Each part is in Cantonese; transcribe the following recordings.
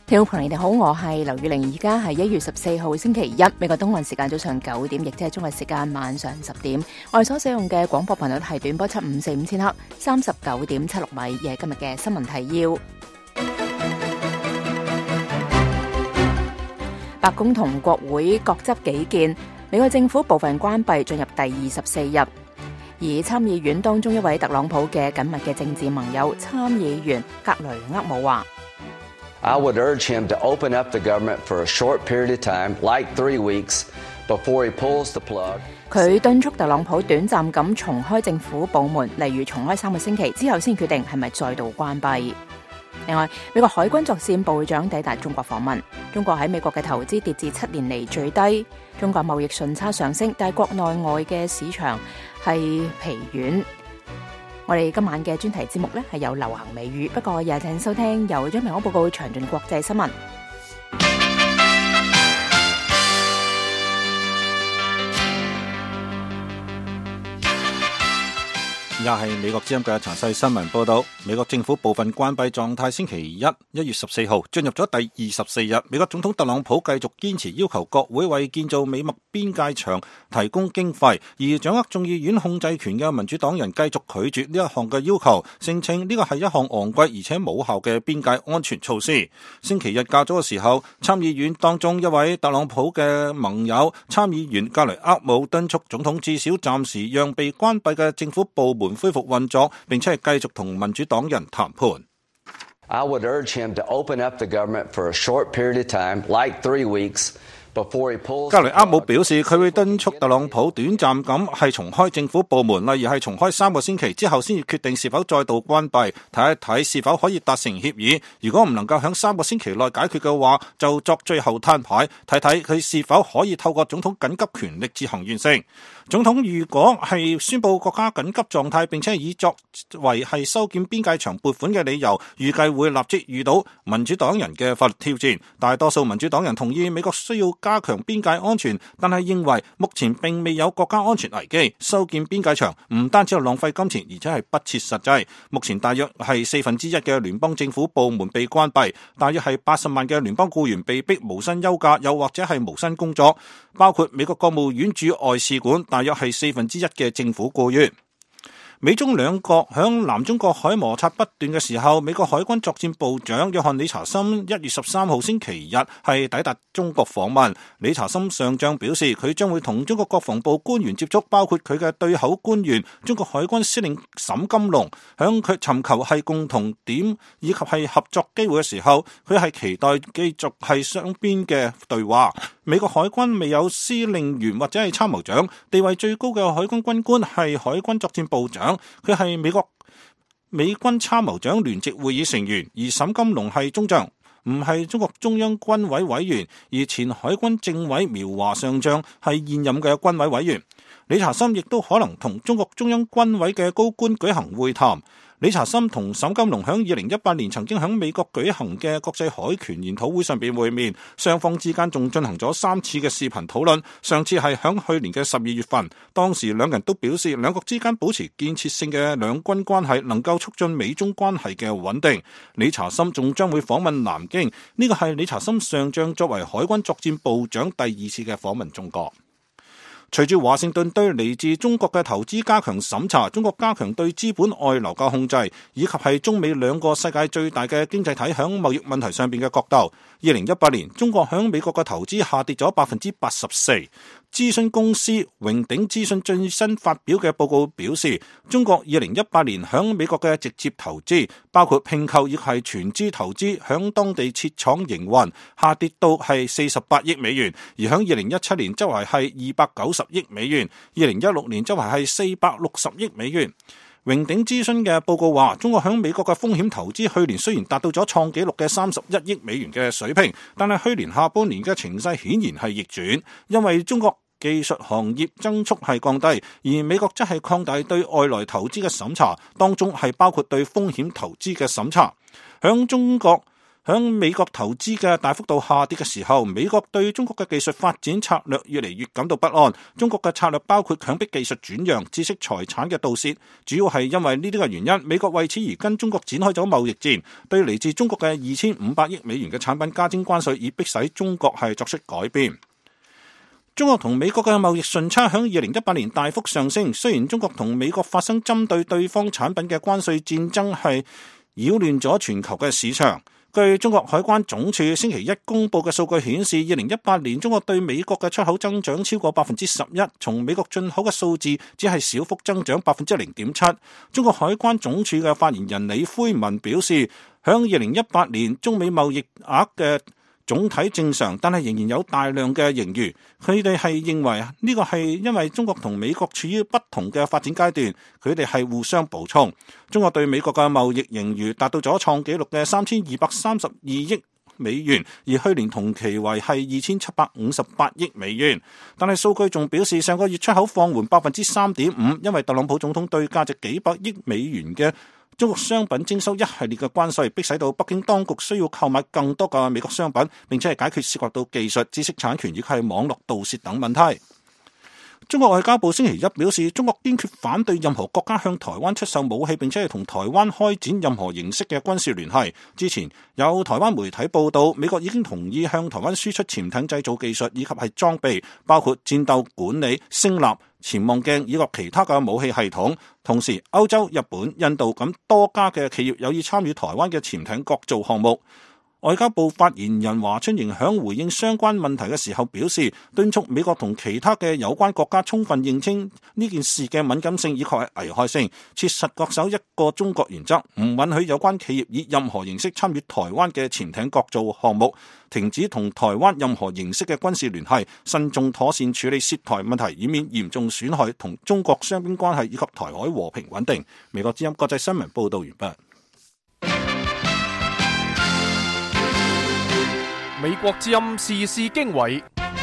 聽眾朋友你哋好，我係劉宇玲，而家係1月14號星期一，美國東岸時間早上9點，亦即係中國時間晚上10點。我哋所使用嘅廣播頻率係短波7545000赫，39.76米，亦係今日嘅新聞提要。白宮同國會各執己見，美國政府部分關閉進入第24日，而參議院當中一位特朗普嘅緊密嘅政治盟友參議員格雷厄姆話 I would urge him to open up the government for a short period of time, like 3 weeks, before he pulls the plug. 佢敦促特朗普短暫咁重開政府部門，例如重開3個星期之後先決定係咪再度關閉。另外，美國海軍作戰部長抵達中國訪問。中國喺美國嘅投資跌至7年嚟最低。中國貿易順差上升，但係國內外嘅市場係疲軟。我哋今晚嘅專題節目呢係有流行美語，不過也請收聽由張明安報告詳盡國際新聞。 而家係美國之音嘅詳細新聞報道。美國政府部分關閉狀態，星期一1月14號進入咗第24日。美國總統特朗普繼續堅持要求國會為建造美墨邊界牆提供經費，而掌握眾議院控制權嘅民主黨人繼續拒絕呢一項嘅要求，聲稱呢個係一項昂貴而且冇效嘅邊界安全措施。星期日較早嘅時候，參議院當中一位特朗普嘅盟友參議員格雷厄姆敦促總統至少暫時讓被關閉嘅政府部門恢復運作，並且係繼續同民主黨人談判。 I would urge him to open up the government for a short period of time, like 3 weeks, before he pulls. 格雷厄姆表示，佢會敦促特朗普短暫咁係重開政府部門，例如係重開3個星期之後先至決定是否再度關閉，睇一睇是否可以達成協議。如果唔能夠喺3個星期內解決嘅話，就作最後攤牌，睇睇佢是否可以透過總統緊急權力自行完成。總統如果係宣布國家緊急狀態，並且以作為係修建邊界牆撥款嘅理由，預計會立即遇到民主黨人嘅法律挑戰。大多數民主黨人同意美國需要加強邊界安全，但係認為目前並未有國家安全危機。修建邊界牆唔單止係浪費金錢，而且係不切實際。目前大約係1/4嘅聯邦政府部門被關閉，大約係80萬嘅聯邦僱員被逼無薪休假，又或者係無薪工作，包括美國國務院駐外使館，大約係1/4嘅政府僱員。美中兩國響南中國海摩擦不斷嘅時候，美國海軍作戰部長約翰理查森1月13號星期日係抵達中國訪問。理查森上將表示，佢將會同中國國防部官員接觸，包括佢嘅對口官員中國海軍司令沈金龍，響佢尋求係共同點以及係合作機會嘅時候，佢係期待繼續係雙邊嘅對話。美國海軍未有司令員或者係參謀長，地位最高嘅海軍軍官係海軍作戰部長，佢係美軍參謀長聯席會議成員，而沈金龍係中將，唔係中國中央軍委委員，而前海軍政委苗華上將係現任嘅軍委委員。理查森亦都可能同中國中央軍委嘅高官舉行會談。理查森同沈金龍喺2018年曾經喺美國舉行嘅國際海權研討會上邊會面，雙方之間仲進行咗3次嘅視頻討論。上次係喺去年嘅12月份，當時兩人都表示兩國之間保持建設性嘅兩軍關係能夠促進美中關係嘅穩定。理查森仲將會訪問南京，呢個係理查森上將作為海軍作戰部長第2次嘅訪問中國。隨住華盛頓對嚟自中國嘅投資加強審查，中國加強對資本外流嘅控制，以及係中美兩個世界最大嘅經濟體響貿易問題上邊嘅角鬥。2018年，中國響美國嘅投資下跌咗84%。諮詢公司榮鼎諮詢最新發表嘅報告表示，中國2018年響美國嘅直接投資，包括併購亦係全資投資，響當地設廠營運，下跌到係48億美元，而響2017年周圍係290億美元，2016年周圍係460億美元。榮鼎諮詢嘅報告話，中國響美國嘅風險投資去年雖然達到咗創紀錄嘅31億美元嘅水平，但係去年下半年嘅情勢顯然係逆轉，因為中國技術行業增速係降低，而美國則係擴大對外來投資嘅審查，當中係包括對風險投資嘅審查。響中國響美國投資嘅大幅度下跌嘅時候，美國對中國嘅技術發展策略越嚟越感到不安。中國嘅策略包括強迫技術轉讓、知識財產嘅盜竊，主要係因為呢啲嘅原因，美國為此而跟中國展開咗貿易戰，對嚟自中國嘅2500億美元嘅產品加徵關稅，以迫使中國係作出改變。中國同美國嘅貿易順差響2018年大幅上升，雖然中國同美國發生針對對方產品嘅關稅戰爭係擾亂咗全球嘅市場。據中國海關總署星期一公布嘅數據顯示，2018年中國對美國嘅出口增長超過11%，從美國進口嘅數字只係小幅增長0.7%。中國海關總署嘅發言人李魁文表示，響2018年中美貿易額嘅總體正常，但係仍然有大量嘅盈餘。佢哋係認為呢個係因為中國同美國處於不同嘅發展階段，佢哋係互相補充。中國對美國嘅貿易盈餘達到咗創紀錄嘅3232億美元，而去年同期為係2758億美元。但係數據仲表示，上個月出口放緩3.5%，因為特朗普總統對價值幾百億美元嘅中國商品徵收一系列嘅關稅，迫使到北京當局需要購買更多嘅美國商品，並且係解決涉及到技術、知識產權以及係網絡盜竊等問題。中國外交部星期一表示，中國堅決反對任何國家向台灣出售武器，並且係同台灣開展任何形式嘅軍事聯繫。之前有台灣媒體報道，美國已經同意向台灣輸出潛艇製造技術以及係裝備，包括戰鬥管理、聲納、潛望鏡以及其他嘅武器系統。同時，歐洲、日本、印度等多家嘅企業有意參與台灣嘅潛艇構造項目。外交部發言人華春瑩響回應相關問題嘅時候表示，敦促美國同其他嘅有關國家充分認清呢件事嘅敏感性以及係危害性，切實恪守一個中國原則，唔允許有關企業以任何形式參與台灣嘅潛艇構造項目，停止同台灣任何形式嘅軍事聯繫，慎重妥善處理涉台問題，以免嚴重損害同中國雙邊關係以及台海和平穩定。美國之音國際新聞報道完畢。 美國之音時事經緯，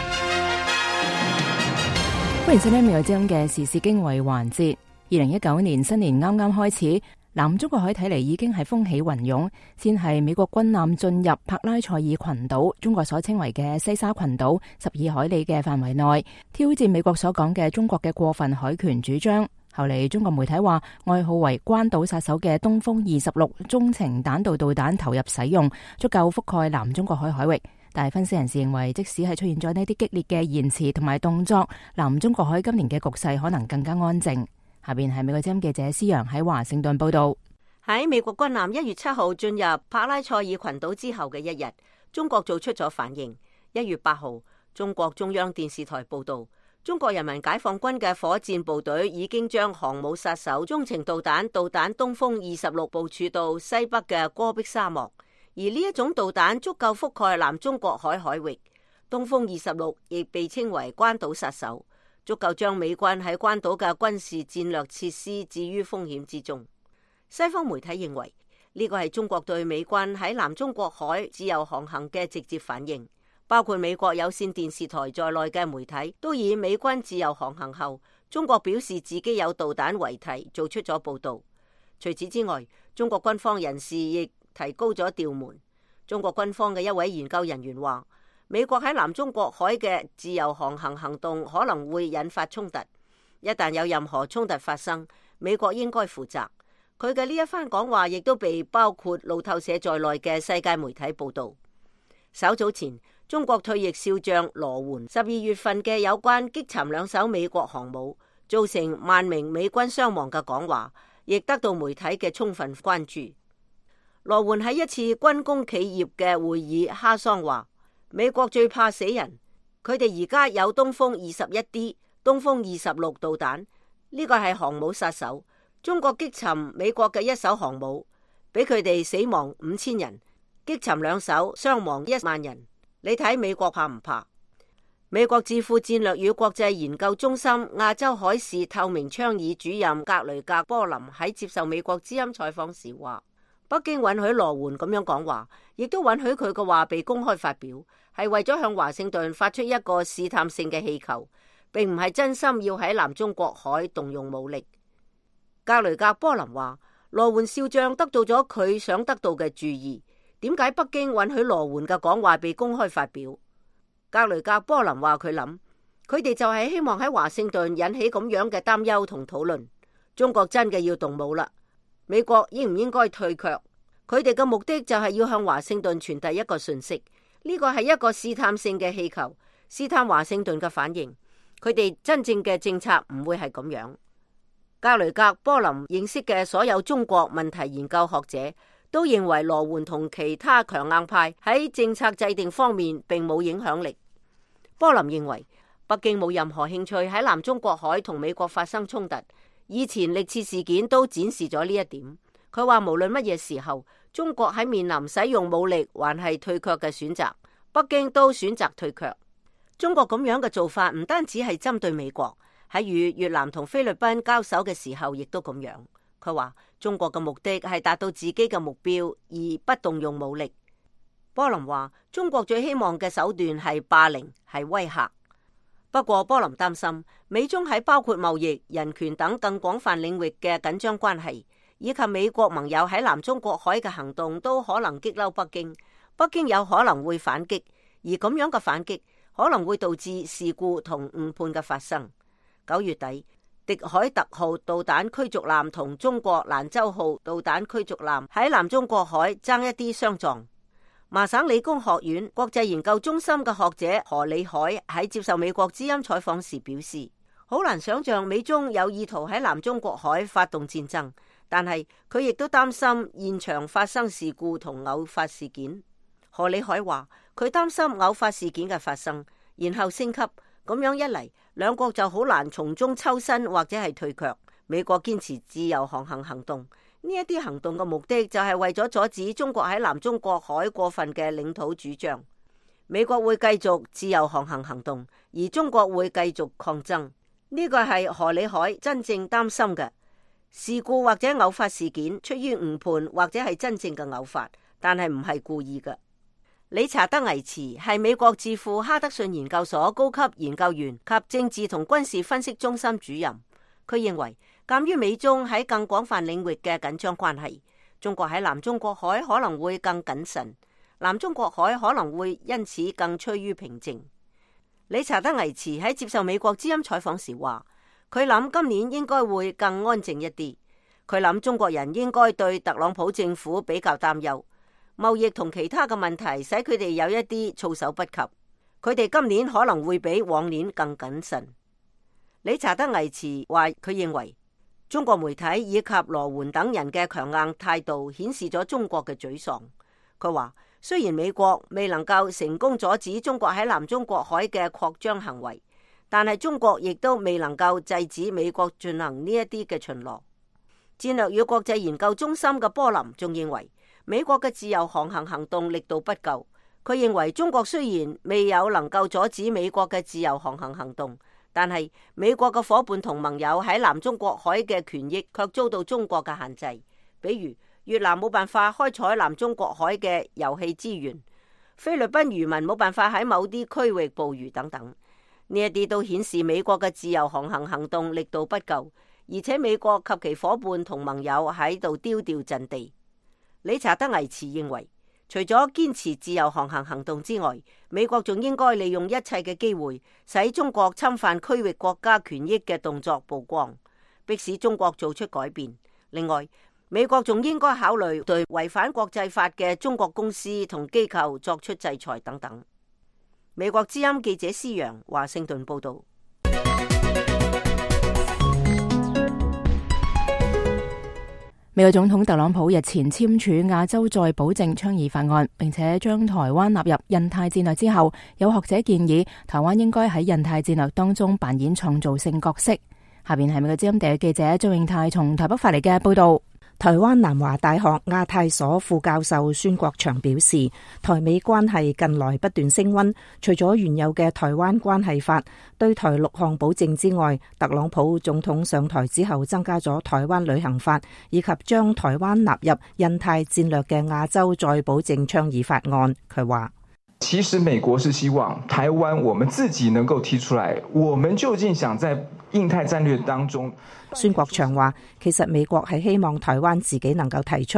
歡迎收聽美國之音嘅時事經緯環節。2019年新年啱啱開始，南中國海睇嚟已經係風起雲湧，先係美國軍艦進入柏拉賽爾群島，中國所稱為嘅西沙群島12海里嘅範圍內，挑戰美國所講嘅中國嘅過分海權主張。後嚟中國媒體話，愛好為關島殺手嘅東風26中程彈道導彈投入使用，足夠覆蓋南中國海海域。但係分析人士認為，即使係出現咗呢啲激烈嘅言辭同埋動作，南中國海今年嘅局勢可能更加安靜。下邊係美國之音記者施洋喺華盛頓報道。 喺美國軍艦1月7號進入柏拉賽爾群島之後嘅一日，中國做出咗反應。1月8號，中國中央電視台報道，中國人民解放軍嘅火箭部隊已經將航母殺手中程導彈東風26部署到西北嘅戈壁沙漠，而呢一種導彈足夠覆蓋南中國海海域。東風26亦被稱為關島殺手，足夠將美軍喺關島嘅軍事戰略設施置於風險之中。西方媒體認為呢個係中國對美軍喺南中國海自由航行嘅直接反應。包括美國有線電視台在內嘅媒體都以美軍自由航行後，中國表示自己有導彈為題做出咗報道。除此之外，中國軍方人士亦提高咗調門。中國軍方嘅一位研究人員話，美國喺南中國海嘅自由航行行動可能會引發衝突。一旦有任何衝突發生，美國應該負責。佢嘅呢一番講話亦都被包括路透社在內嘅世界媒體報道。稍早前，中國退役少將羅援12月份嘅有關擊沉2艘美國航母，造成萬名美軍傷亡嘅講話，亦得到媒體嘅充分關注。羅援喺一次軍工企業嘅會議哈桑話，美國最怕死人，佢哋而家有東風21D、東風26導彈，呢個係航母殺手。中國擊沉美國嘅一艘航母，俾佢哋死亡5000人，擊沉2艘，傷亡1萬人。你睇美國怕唔怕？美國智庫戰略與國際研究中心亞洲海事透明倡議主任格雷格波林喺接受美國之音採訪時話，北京允許羅援咁樣講話，亦都允許佢嘅話被公開發表，係為咗向華盛頓發出一個試探性嘅氣球，並唔係真心要喺南中國海動用武力。格雷格波林話，羅援少將得到咗佢想得到嘅注意。 點解北京允許羅援嘅講話被公開發表？格雷格波林話佢諗，佢哋就係希望喺華盛頓引起咁樣嘅擔憂同討論。中國真嘅要動武啦，美國應唔應該退卻？佢哋嘅目的就係要向華盛頓傳遞一個訊息，呢個係一個試探性嘅氣球，試探華盛頓嘅反應。佢哋真正嘅政策唔會係咁樣。格雷格波林認識嘅所有中國問題研究學者都認為羅援同其他強硬派喺政策制定方面並冇影響力。波林認為北京冇任何興趣喺南中國海同美國發生衝突，以前歷次事件都展示咗呢一點。佢話無論乜嘢時候，中國喺面臨使用武力還係退卻嘅選擇，北京都選擇退卻。中國咁樣嘅做法唔單止係針對美國，喺與越南同菲律賓交手嘅時候亦都咁樣。佢話中國嘅目的係達到自己嘅目標，而不動用武力。波林話中國最希望嘅手段係霸凌，係威嚇。不過波林擔心美中喺包括貿易、人權等更廣泛領域嘅緊張關係，以及美國盟友喺南中國海嘅行動都可能激嬲北京，北京有可能會反擊，而咁樣嘅反擊可能會導致事故同誤判嘅發生。9月底，迪海特號導彈驅逐艦同中國蘭州號導彈驅逐艦喺南中國海爭一啲相撞。麻省理工學院國際研究中心嘅學者何里海喺接受美國之音採訪時表示，好難想象美中有意圖喺南中國海發動戰爭，但係佢亦都擔心現場發生事故同偶發事件。何里海話佢擔心偶發事件嘅發生，然後升級，咁樣一嚟，兩國就好難從中抽身或者係退卻。美國堅持自由航行行動，呢一啲行動嘅目的就係為咗阻止中國喺南中國海過分嘅領土主張。美國會繼續自由航行行動，而中國會繼續抗爭。呢個係何里海真正擔心嘅。事故或者偶發事件出於誤判或者係真正嘅偶發，但係唔係故意嘅。理查德維茨係美國智庫哈德遜研究所高級研究員及政治同軍事分析中心主任。佢認為，鑒於美中喺更廣泛領域嘅緊張關係，中國喺南中國海可能會更謹慎，南中國海可能會因此更趨於平靜。理查德維茨喺接受美國之音採訪時話，佢諗今年應該會更安靜一啲。佢諗中國人應該對特朗普政府比較擔憂，貿易同其他嘅問題使佢哋有一啲措手不及。佢哋今年可能會比往年更謹慎。理查德維茨話，佢認為中國媒體以及羅援等人嘅強硬態度顯示咗中國嘅沮喪。佢話，雖然美國未能夠成功阻止中國喺南中國海嘅擴張行為，但係中國亦都未能夠制止美國進行呢一啲嘅巡邏。戰略與國際研究中心嘅波林仲認為，美國嘅自由航行行動力度不夠。佢認為中國雖然未有能夠阻止美國嘅自由航行行動，但係美國嘅夥伴同盟友喺南中國海嘅權益卻遭到中國嘅限制，比如越南冇辦法開採南中國海嘅油氣資源，菲律賓漁民冇辦法喺某啲區域捕魚等等。呢一啲都顯示美國嘅自由航行行動力度不夠，而且美國及其夥伴同盟友喺度丟掉陣地。理查德維茨認為，除咗堅持自由航行行動之外，美國仲應該利用一切嘅機會，使中國侵犯區域國家權益嘅動作曝光，迫使中國做出改變。另外，美國仲應該考慮對違反國際法嘅中國公司同機構作出制裁等等。美國之音記者施揚華盛頓報道。 美國總統特朗普日前簽署亞洲再保證倡議法案，並且將台灣納入印太戰略之後，有學者建議台灣應該喺印太戰略當中扮演創造性角色。下邊係美國之音地嘅記者周永泰從台北發嚟嘅報道。 台灣南華大學亞太所副教授孫國祥表示，台美關係近來不斷升溫，除咗原有嘅台灣關係法對台6項保證之外，特朗普總統上台之後增加咗台灣旅行法，以及將台灣納入印太戰略嘅亞洲再保證倡議法案。佢話， 其實美國是希望台灣我們自己能夠提出來，我們究竟想在印太戰略當中。 孫國祥話，其實美國係希望台灣自己能夠提出，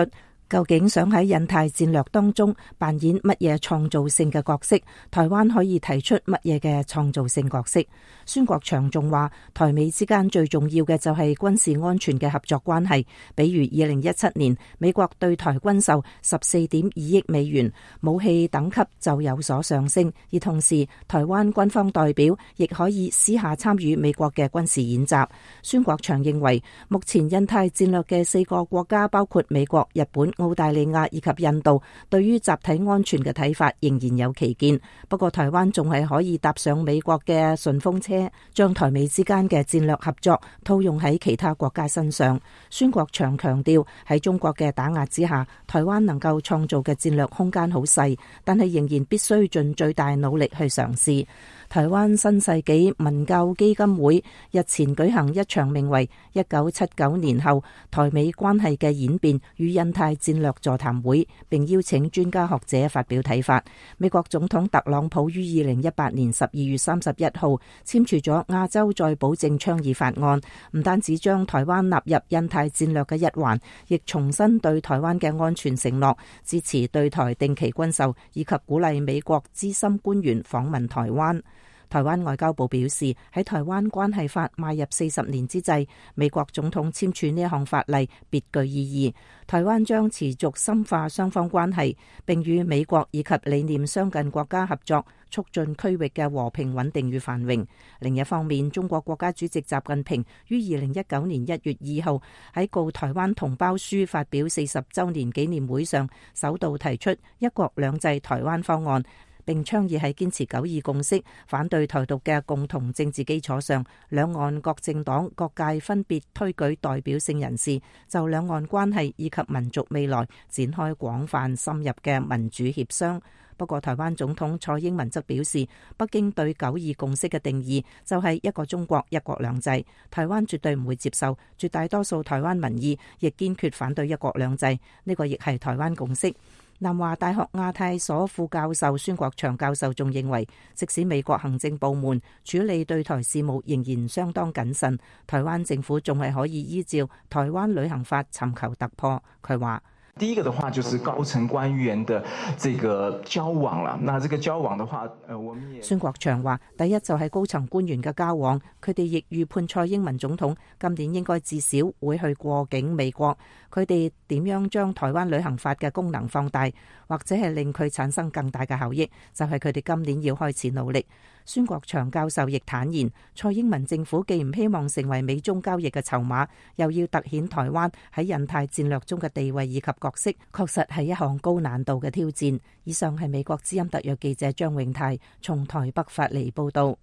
究竟想喺印太戰略當中扮演乜嘢創造性嘅角色？台灣可以提出乜嘢嘅創造性角色？孫國祥仲話，台美之間最重要嘅就係軍事安全嘅合作關係，比如2017年美國對台軍售14.2億美元，武器等級就有所上升，而同時台灣軍方代表亦可以私下參與美國嘅軍事演習。孫國祥認為，目前印太戰略嘅4個國家包括美國、日本、澳大利亞以及印度，對於集體安全嘅睇法仍然有歧見。不過台灣仲係可以搭上美國嘅順風車，將台美之間嘅戰略合作套用喺其他國家身上。孫國祥強調，喺中國嘅打壓之下，台灣能夠創造嘅戰略空間好細，但係仍然必須盡最大努力去嘗試。台灣新世紀文教基金會日前舉行一場名為1979年後台美關係嘅演變與印太戰略座談會，並邀請專家學者發表睇法。美國總統特朗普於2018年12月31號簽署咗亞洲再保證倡議法案，唔單止將台灣納入印太戰略嘅一環，亦重申對台灣嘅安全承諾，支持對台定期軍售，以及鼓勵美國資深官員訪問台灣。台灣外交部表示，喺台灣關係法邁入40年之際，美國總統簽署呢一項法例別具意義。台灣將持續深化雙方關係，並與美國以及理念相近國家合作，促進區域嘅和平穩定與繁榮。另一方面，中國國家主席習近平於2019年1月2號喺告台灣同胞書發表40週年紀念會上，首度提出一國兩制台灣方案，並倡議喺堅持九二共識、反對台獨嘅共同政治基礎上，兩岸各政黨各界分別推舉代表性人士，就兩岸關係以及民族未來展開廣泛深入嘅民主協商。不過，台灣總統蔡英文則表示，北京對九二共識嘅定義就係一個中國、一國兩制，台灣絕對唔會接受，絕大多數台灣民意亦堅決反對一國兩制，呢個亦係台灣共識。南華大學亞太所副教授孫國祥教授仲認為，即使美國行政部門處理對台事務仍然相當謹慎，台灣政府仲係可以依照台灣旅行法尋求突破。佢話， 第一個的話就是高層官員的這個交往啦。那這個交往的話，我們也孫國祥話，第一就係高層官員嘅交往，佢哋亦預判蔡英文總統今年應該至少會去過境美國。佢哋點樣將台灣旅行法嘅功能放大，或者係令佢產生更大嘅效益，就係佢哋今年要開始努力。孫國祥教授亦坦言，蔡英文政府既唔希望成為美中交易嘅籌碼，又要凸顯台灣喺印太戰略中嘅地位以及角色，確實係一項高難度嘅挑戰。以上係美國之音特約記者張永泰從台北發嚟報道。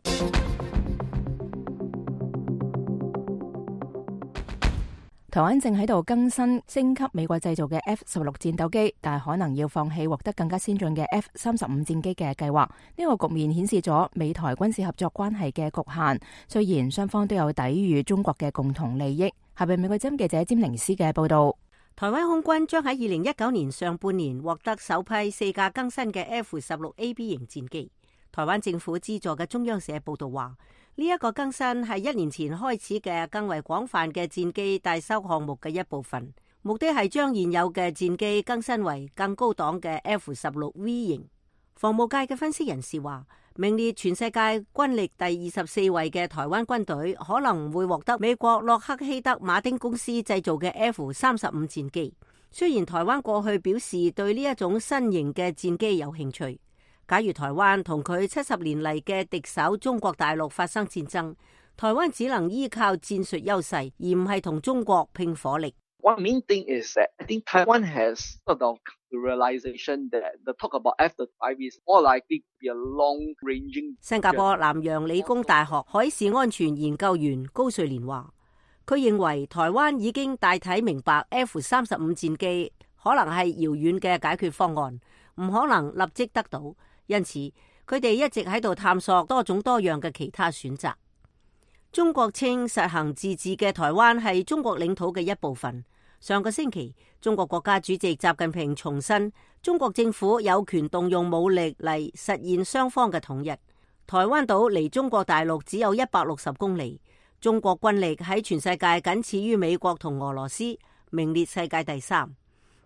台灣正喺度更新升級美國製造嘅 F-16戰鬥機，但係可能要放棄獲得更加先進嘅 F-35戰機嘅計劃。呢個局面顯示咗美台軍事合作關係嘅局限。雖然雙方都有抵禦中國嘅共同利益。下邊美國之音記者詹寧斯嘅報道。 台灣空軍將喺2019年上半年獲得首批4架更新嘅 F-16AB 型戰機。台灣政府資助嘅中央社報道話，呢一個更新係1年前開始嘅更為廣泛嘅戰機大修項目嘅一部分，目的係將現有嘅戰機更新為更高檔嘅 F-16V 型。防務界嘅分析人士話，名列全世界軍力第24位嘅台灣軍隊可能會獲得美國洛克希德馬丁公司製造嘅 F-35戰機。雖然台灣過去表示對呢一種新型嘅戰機有興趣，假如台灣同佢70年嚟嘅敵手中國大陸發生戰爭，台灣只能依靠戰術優勢，而唔係同中國拼火力。 One main thing is that I think Taiwan has sort of the realization that the talk about F-35 is more likely to be a long-ranging。 新加坡南洋理工大學海事安全研究員高瑞蓮話，佢認為台灣已經大體明白 F-35戰機可能係遙遠嘅解決方案，唔可能立即得到，因此佢哋一直喺度探索多種多樣嘅其他選擇。中國稱實行自治嘅台灣係中國領土嘅一部分。上個星期，中國國家主席習近平重申，中國政府有權動用武力嚟實現雙方嘅統一。台灣島離中國大陸只有160公里，中國軍力喺全世界僅次於美國同俄羅斯，名列世界第3。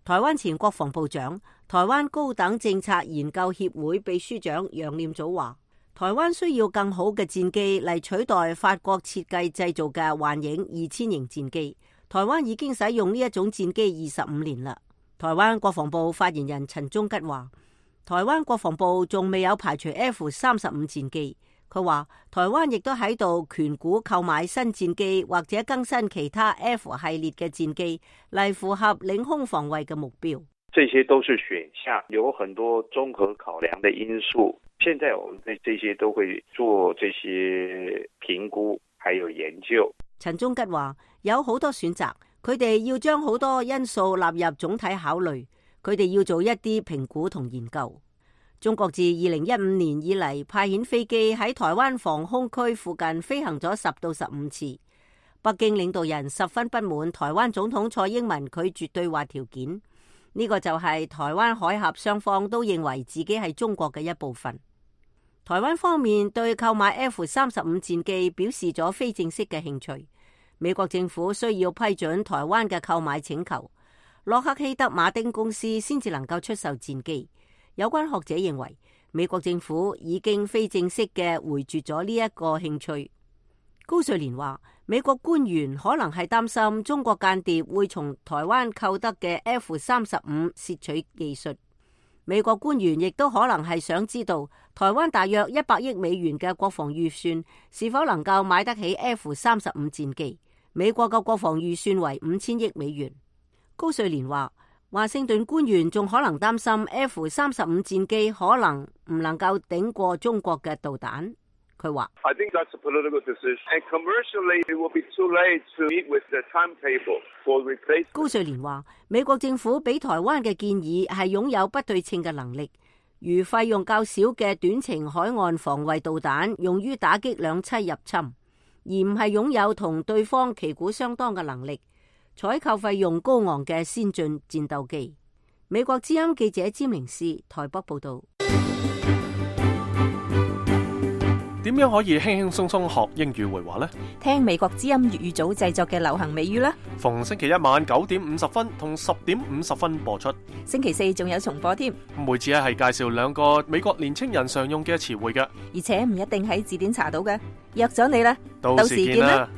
台灣前國防部長、台灣高等政策研究協會秘書長楊念祖話，台灣需要更好嘅戰機嚟取代法國設計製造嘅幻影2000型戰機。台灣已經使用呢一種戰機25年啦。台灣國防部發言人陳忠吉話，台灣國防部仲未有排除 F-35 戰機。佢話台灣亦都喺度權股購買新戰機或者更新其他 F 系列嘅戰機嚟符合領空防衛嘅目標。 這些都是選項，有很多綜合考量的因素。現在我們對這些都會做這些評估，還有研究。 陳忠吉話有好多選擇，佢哋要將好多因素納入總體考慮，佢哋要做一啲評估同研究。中國自2015年以嚟派遣飛機喺台灣防空區附近飛行咗10到15次。北京領導人十分不滿台灣總統蔡英文拒絕對話條件，呢個就係台灣海峽雙方都認為自己係中國嘅一部分。台灣方面對購買 F-35 戰機表示咗非正式嘅興趣。美國政府需要批准台灣嘅購買請求，洛克希德馬丁公司先至能夠出售戰機。有關學者認為，美國政府已經非正式嘅回絕咗呢一個興趣。高瑞蓮話，美國官員可能係擔心中國間諜會從台灣購得嘅 F-35 竊取技術。美國官員亦都可能係想知道台灣大約100億美元嘅國防預算是否能夠買得起 F-35 戰機。美國嘅國防預算為5000億美元。高瑞蓮話，華盛頓官員仲可能擔心 F-35 戰機可能唔能夠頂過中國嘅導彈。佢話高瑞蓮話，美國政府俾台灣嘅建議係擁有不對稱嘅能力，如費用較少嘅短程海岸防衛導彈用於打擊兩棲入侵，而唔係擁有同對方旗鼓相當嘅能力，採購費用高昂嘅先進戰鬥機。美國之音記者詹明斯台北報道。 點樣可以輕輕鬆鬆學英語會話呢？ 聽美國之音粵語組製作嘅流行美語啦。 逢星期一晚9點50分同10點50分播出。 星期四仲有重播添。 每次係介紹2個美國年青人常用嘅詞彙嘅， 而且唔一定喺字典查到嘅。約咗你啦， 到時見啦。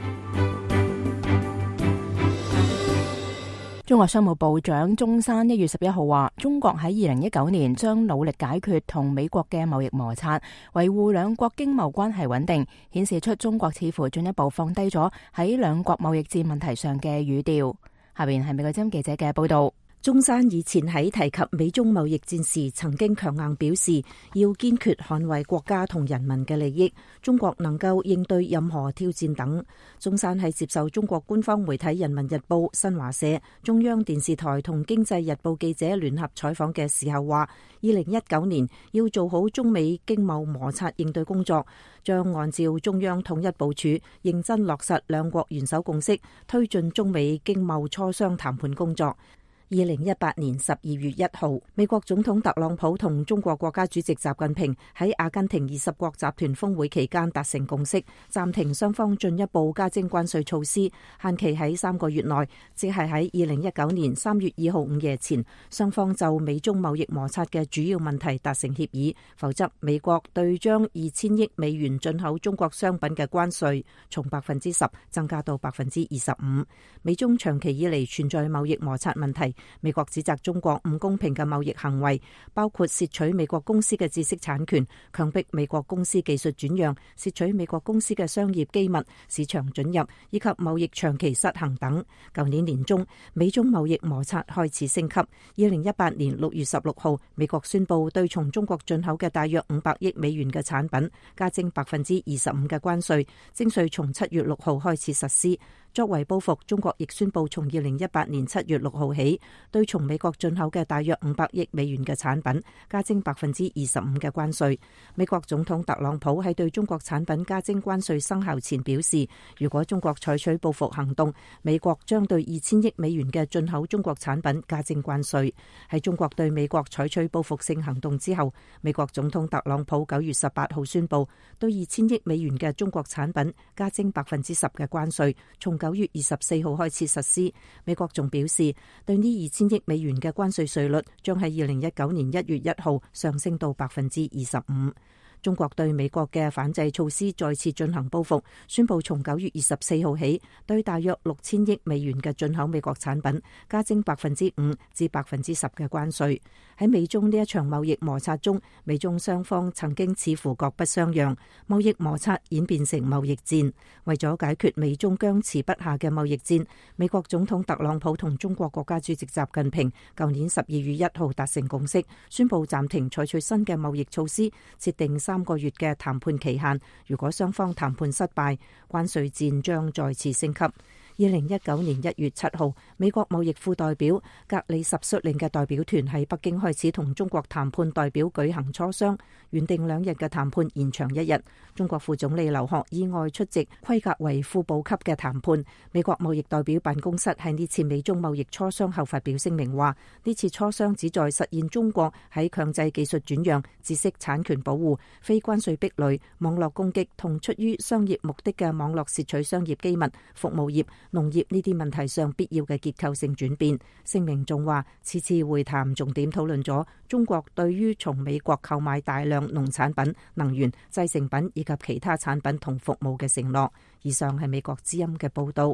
中國商務部長鍾山1月11號話，中國喺2019年將努力解決同美國嘅貿易摩擦，維護兩國經貿關係穩定，顯示出中國似乎進一步放低咗喺兩國貿易戰問題上嘅語調。下邊係美國之音記者嘅報道。鍾山以前喺提及美中貿易戰時，曾經強硬表示要堅決捍衛國家同人民嘅利益，中國能夠應對任何挑戰等。鍾山喺接受中國官方媒體《人民日報》、新華社、中央電視台同經濟日報記者聯合採訪嘅時候話，2019年要做好中美經貿摩擦應對工作，將按照中央統一部署，認真落實兩國元首共識，推進中美經貿磋商談判工作。2018年12月1號，美國總統特朗普同中國國家主席習近平喺阿根廷20國集團峰會期間達成共識，暫停雙方進一步加徵關稅措施，限期喺3個月內，即係喺2019年3月2號午夜前，雙方就美中貿易摩擦嘅主要問題達成協議，否則美國對將2000億美元進口中國商品嘅關稅從10%增加到25%。美中長期以嚟存在貿易摩擦問題。美國指責中國唔公平嘅貿易行為，包括竊取美國公司嘅知識產權、強迫美國公司技術轉讓、竊取美國公司嘅商業機密、市場准入以及貿易長期失衡等。舊年年中，美中貿易摩擦開始升級。2018年6月16號，美國宣布對從中國進口嘅大約500億美元嘅產品加徵25%嘅關稅，徵稅從7月6號開始實施。作為報復，中國亦宣布從2018年7月6號起，對從美國進口嘅大約500億美元嘅產品加徵25%嘅關稅。美國總統特朗普喺對中國產品加徵關稅生效前表示，如果中國採取報復行動，美國將對2000億美元嘅進口中國產品加徵關稅。喺中國對美國採取報復性行動之後，美國總統特朗普9月18號宣布對2000億美元嘅中國產品加徵10%嘅關稅，從從9月24號開始實施。美國仲表示，對呢2000億美元嘅關稅稅率將喺2019年1月1號上升到25%。中國對美國嘅反制措施再次進行報復，宣布從9月24號起，對大約6000億美元嘅進口美國產品加徵5%至10%嘅關稅。喺美中呢一場貿易摩擦中，美中雙方曾經似乎各不相讓，貿易摩擦演變成貿易戰。為咗解決美中僵持不下嘅貿易戰，美國總統特朗普同中國國家主席習近平舊年12月1號達成共識，宣布暫停採取新嘅貿易措施，設定3個月嘅談判期限。如果雙方談判失敗，關稅戰將再次升級。2019年1月7號，美國貿易副代表格里什率領嘅代表團喺北京開始同中國談判代表舉行磋商，原定2日嘅談判延長1日。中國副總理劉鶴意外出席規格為副部級嘅談判。美國貿易代表辦公室喺呢次美中貿易磋商後發表聲明話，呢次磋商旨在實現中國喺強制技術轉讓、知識產權保護、非關稅壁壘、網絡攻擊同出於商業目的嘅網絡竊取商業機密、服務業、農業呢啲問題上必要嘅結構性轉變。聲明仲話，此次會談重點討論咗中國對於從美國購買大量農產品、能源、製成品以及其他產品同服務嘅承諾。以上係美國之音嘅報道。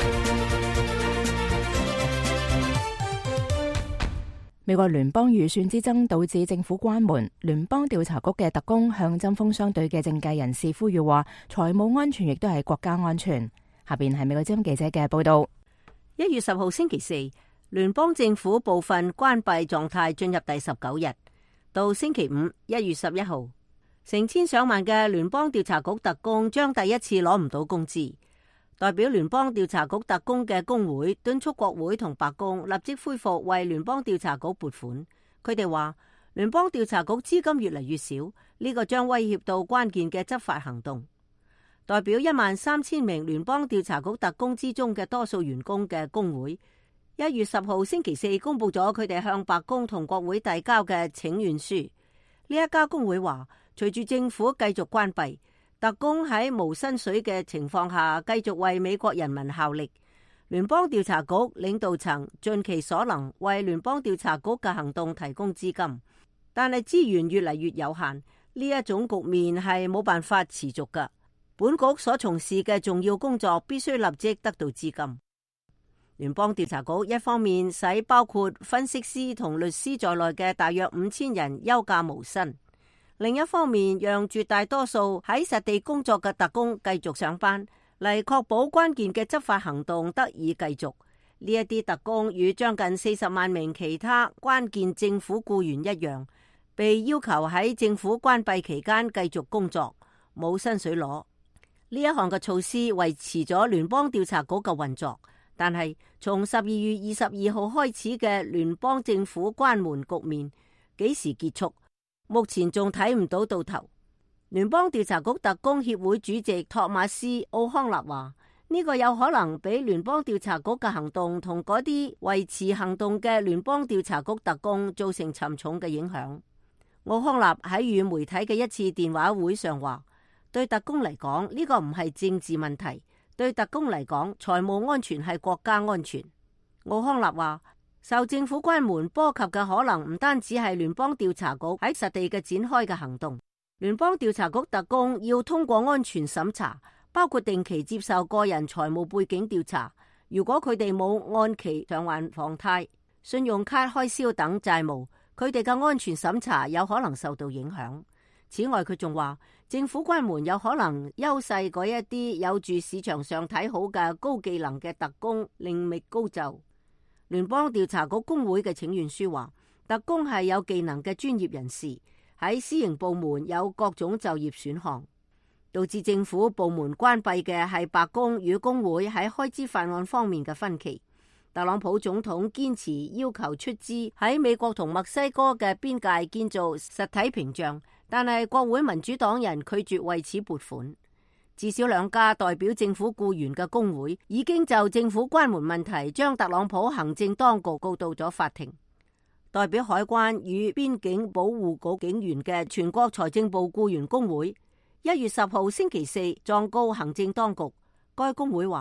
美國聯邦預算之爭導致政府關門，聯邦調查局嘅特工向針鋒相對嘅政界人士呼籲話，財務安全亦都係國家安全。下邊係美國之音記者嘅報道。 1月10號星期四，聯邦政府部分關閉狀態進入第19日，到星期五1月11號，成千上萬嘅聯邦調查局特工將第一次攞唔到工資。代表聯邦調查局特工嘅工會敦促國會同白宮立即恢復為聯邦調查局撥款。佢哋話，聯邦調查局資金越嚟越少，呢個將威脅到關鍵嘅執法行動。代表13000名聯邦調查局特工之中嘅多數員工嘅工會1月10號星期四公布咗佢哋向白宮同國會遞交嘅請願書。呢一家工會話，隨住政府繼續關閉，特工喺無薪水嘅情況下繼續為美國人民效力。聯邦調查局領導層盡其所能為聯邦調查局嘅行動提供資金，但係資源越嚟越有限，呢一種局面係冇辦法持續㗎。本局所從事嘅重要工作必須立即得到資金。聯邦調查局一方面使包括分析師同律師在內嘅大約5000人休假無薪，另一方面讓絕大多數喺實地工作嘅特工繼續上班，嚟確保關鍵嘅執法行動得以繼續。呢一啲特工與將近40萬名其他關鍵政府僱員一樣，被要求喺政府關閉期間繼續工作，冇薪水攞。呢一項嘅措施維持咗聯邦調查局嘅運作，但係從12月22號開始嘅聯邦政府關門局面幾時結束，目前仲睇唔到到頭。聯邦調查局特工協會主席托馬斯·奧康納話，呢個有可能俾聯邦調查局嘅行動同嗰啲維持行動嘅聯邦調查局特工造成沉重嘅影響。奧康納喺與媒體嘅一次電話會上話，對特工嚟講，呢個唔係政治問題，對特工嚟講，財務安全係國家安全。奧康納話，受政府關門波及嘅可能唔單止係聯邦調查局喺實地嘅展開嘅行動，聯邦調查局特工要通過安全審查，包括定期接受個人財務背景調查。如果佢哋冇按期償還房貸、信用卡開銷等債務，佢哋嘅安全審查有可能受到影響。此外，佢仲話，政府關門有可能優勢嗰一啲有住市場上睇好嘅高技能嘅特工另覓高就。聯邦調查局工會嘅請願書話，特工係有技能嘅專業人士，喺私營部門有各種就業選項。導致政府部門關閉嘅係白宮與工會喺開支法案方面嘅分歧。特朗普總統堅持要求出資喺美國同墨西哥嘅邊界建造實體屏障，但係國會民主黨人拒絕為此撥款。至少2家代表政府僱員嘅工會已經就政府關門問題將特朗普行政當局告到咗法庭。代表海關與邊境保護局警員嘅全國財政部僱員工會1月10號星期四狀告行政當局。該工會話，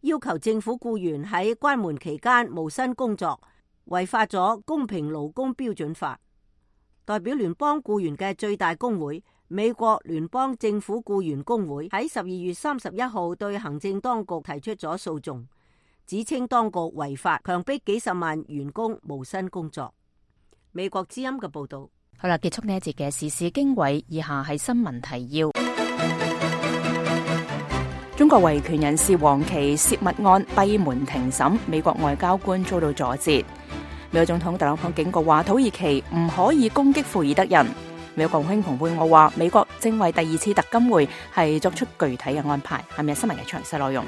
要求政府僱員喺關門期間無薪工作，違反咗公平勞工標準法。代表聯邦僱員嘅最大工會美國聯邦政府僱員工會喺12月31號對行政當局提出咗訴訟，指稱當局違法強迫幾十萬員工無薪工作。美國之音嘅報道。 好啦，結束呢一節嘅時事經緯，以下係新聞提要。中國維權人士黃琦泄密案閉門庭審，美國外交官遭到阻截。美國總統特朗普警告話，土耳其唔可以攻擊庫爾德人。美國國務卿蓬佩奧話，美國正為第2次特金會係作出具體嘅安排。下面係新聞嘅詳細內容。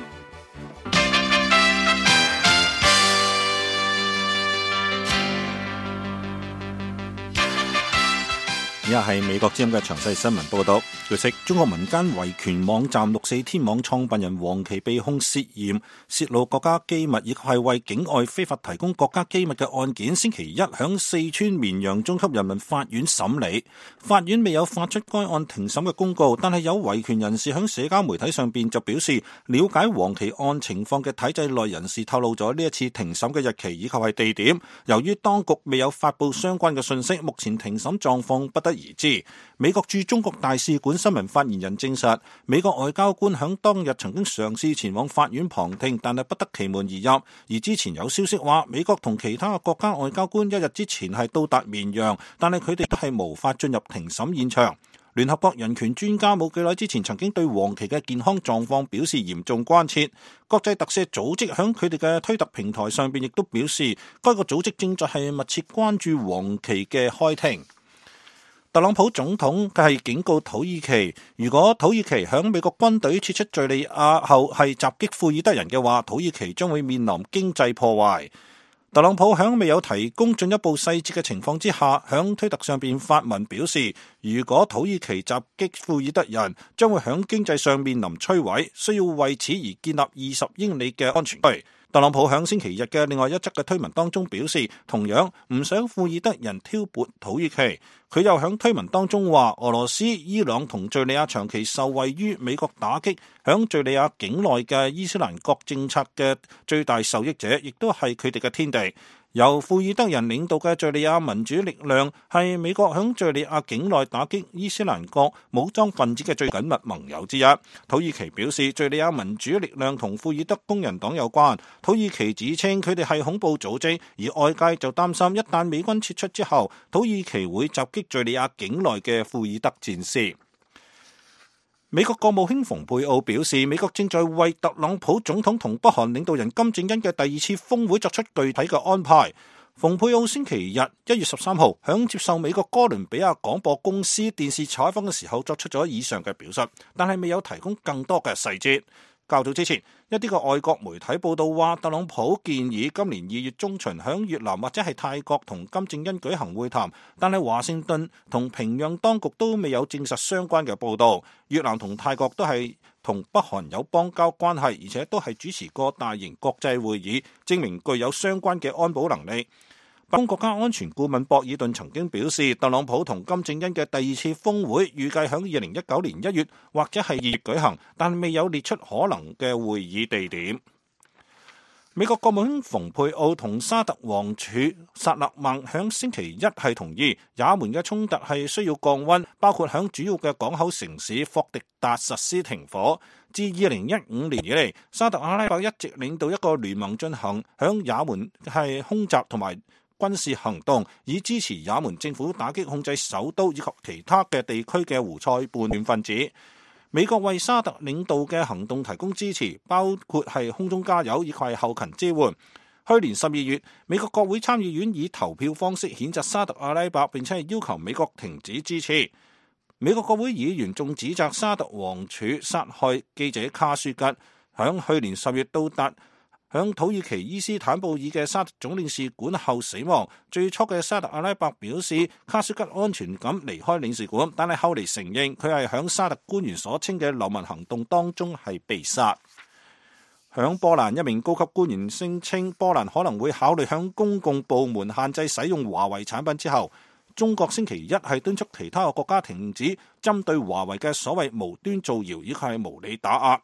以下係美國之音嘅詳細新聞報道。據悉，中國民間維權網站64天網創辦人黃琦被控涉嫌泄露國家機密，以及係為境外非法提供國家機密嘅案件，星期一響四川綿陽中級人民法院審理。法院未有發出該案庭審嘅公告，但係有維權人士響社交媒體上邊就表示，了解黃琦案情況嘅體制內人士透露咗呢一次庭審嘅日期以及係地點。由於當局未有發布相關嘅信息，目前庭審狀況不得而知。美國駐中國大使館新聞發言人證實，美國外交官響當日曾經嘗試前往法院旁聽，但係不得其門而入。而之前有消息話，美國同其他國家外交官一日之前係到達綿陽，但係佢哋都係無法進入庭審現場。聯合國人權專家冇幾耐之前曾經對黃琦嘅健康狀況表示嚴重關切。國際特赦組織響佢哋嘅推特平台上邊亦都表示，該個組織正在係密切關注黃琦嘅開庭。特朗普總統係警告土耳其，如果土耳其響美國軍隊撤出敘利亞後係襲擊庫爾德人嘅話，土耳其將會面臨經濟破壞。特朗普響未有提供進一步細節嘅情況之下，響推特上邊發文表示，如果土耳其襲擊庫爾德人，將會響經濟上面臨摧毀，需要為此而建立20英里嘅安全區。特朗普響星期日嘅另外一則嘅推文當中表示，同樣唔想庫爾德人挑撥土耳其。佢又響推文當中話，俄羅斯、伊朗同敘利亞長期受惠於美國打擊響敘利亞境內嘅伊斯蘭國政策嘅最大受益者，亦都係佢哋嘅天地。由庫爾德人領導嘅敘利亞民主力量係美國響敘利亞境內打擊伊斯蘭國武裝分子嘅最緊密盟友之一。土耳其表示，敘利亞民主力量同庫爾德工人黨有關。土耳其指稱佢哋係恐怖組織，而外界就擔心一旦美軍撤出之後，土耳其會襲擊敘利亞境內嘅庫爾德戰士。美國國務卿蓬佩奧表示，美國正在為特朗普總統同北韓領導人金正恩嘅第2次峰會作出具體嘅安排。蓬佩奧星期日1月13號響接受美國哥倫比亞廣播公司電視採訪嘅時候作出咗以上嘅表述，但係未有提供更多嘅細節。較早之前，一啲嘅外國媒體報道話，特朗普建議今年2月中旬響越南或者係泰國同金正恩舉行會談，但係華盛頓同平壤當局都未有證實相關嘅報道。越南同泰國都係同北韓有邦交關係，而且都係主持過大型國際會議，證明具有相關嘅安保能力。白宮國家安全顧問博爾頓曾經表示，特朗普同金正恩嘅第2次峰會預計喺2019年1月或者係2月舉行，但未有列出可能嘅會議地點。美國國務卿蓬佩奧同沙特王儲薩勒曼響星期一係同意，也門嘅衝突係需要降溫，包括響主要嘅港口城市霍迪達實施停火。自2015年以嚟，沙特阿拉伯一直領導一個聯盟進行響也門係空襲同埋軍事行動，以支持也門政府打擊控制首都以及其他嘅地區嘅胡塞叛亂分子。美國為沙特領導嘅行動提供支持，包括係空中加油以及係後勤支援。去年12月，美國國會參議院以投票方式譴責沙特阿拉伯，並且係要求美國停止支持。美國國會議員仲指責沙特王儲殺害記者卡舒吉，響去年10月到達響土耳其伊斯坦布爾嘅沙特總領事館後死亡。最初嘅沙特阿拉伯表示卡舒吉安全咁離開領事館，但係後嚟承認佢係響沙特官員所稱嘅流民行動當中係被殺。響波蘭，一名高級官員聲稱波蘭可能會考慮向公共部門限制使用華為產品之後，中國星期一係敦促其他嘅國家停止針對華為嘅所謂無端造謠以及係無理打壓。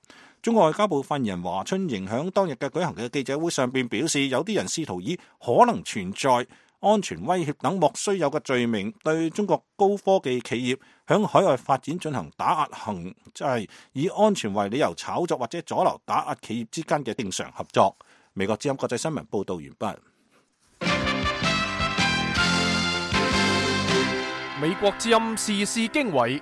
中國外交部發言人華春瑩響當日嘅舉行嘅記者會上邊表示，有啲人試圖以可能存在安全威脅等莫須有嘅罪名，對中國高科技企業響海外發展進行打壓行，即係以安全為理由炒作或者阻撓打壓企業之間嘅正常合作。美國之音國際新聞報道完畢。 美國之音時事經緯，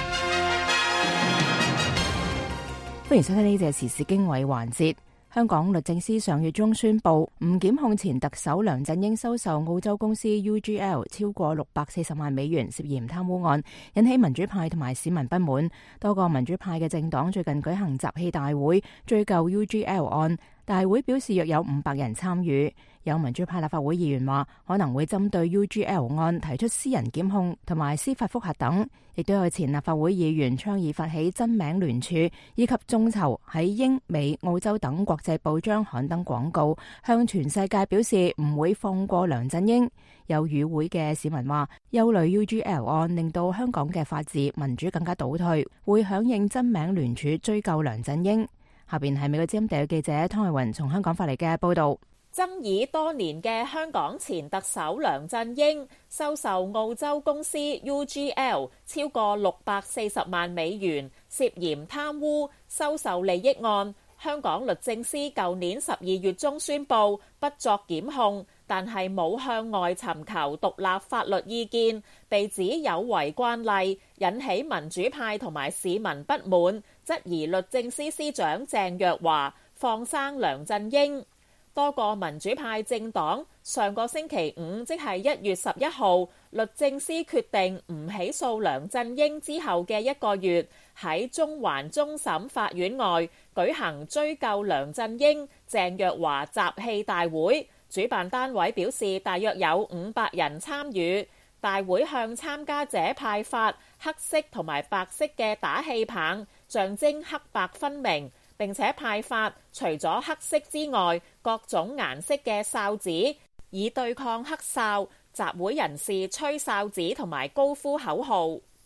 歡迎收聽呢隻時事經緯環節。香港律政司上月中宣布，唔檢控前特首梁振英收受澳洲公司 UGL 超過640萬美元涉嫌貪污案，引起民主派同埋市民不滿。多個民主派嘅政黨最近舉行集氣大會，追究 UGL 案。大會表示約有500人參與。有民主派立法會議員話，可能會針對 UGL 案提出私人檢控同埋司法覆核等。亦都有前立法會議員倡議發起真名聯署，以及眾籌喺英美澳洲等國際報章刊登廣告，向全世界表示唔會放過梁振英。有與會嘅市民話，憂慮 UGL 案令到香港嘅法治民主更加倒退，會響應真名聯署追究梁振英。下邊係美國之音地記者湯慧雲從香港發嚟嘅報道。 爭議多年嘅香港前特首梁振英收受澳洲公司 UGL 超過640萬美元，涉嫌貪污收受利益案，香港律政司舊年12月中宣布不作檢控，但係冇向外尋求獨立法律意見，被指有違慣例，引起民主派同埋市民不滿，質疑律政司司長鄭若驊放生梁振英。多個民主派政黨上個星期五，即係1月11號，律政司決定唔起訴梁振英之後嘅1個月，喺中環終審法院外舉行追究梁振英、鄭若驊集氣大會。主辦單位表示，大約有500人參與。大會向參加者派發黑色同埋白色嘅打氣棒，象徵黑白分明。並且派發除咗黑色之外各種顏色嘅哨子，以對抗黑哨。集會人士吹哨子同埋高呼口號，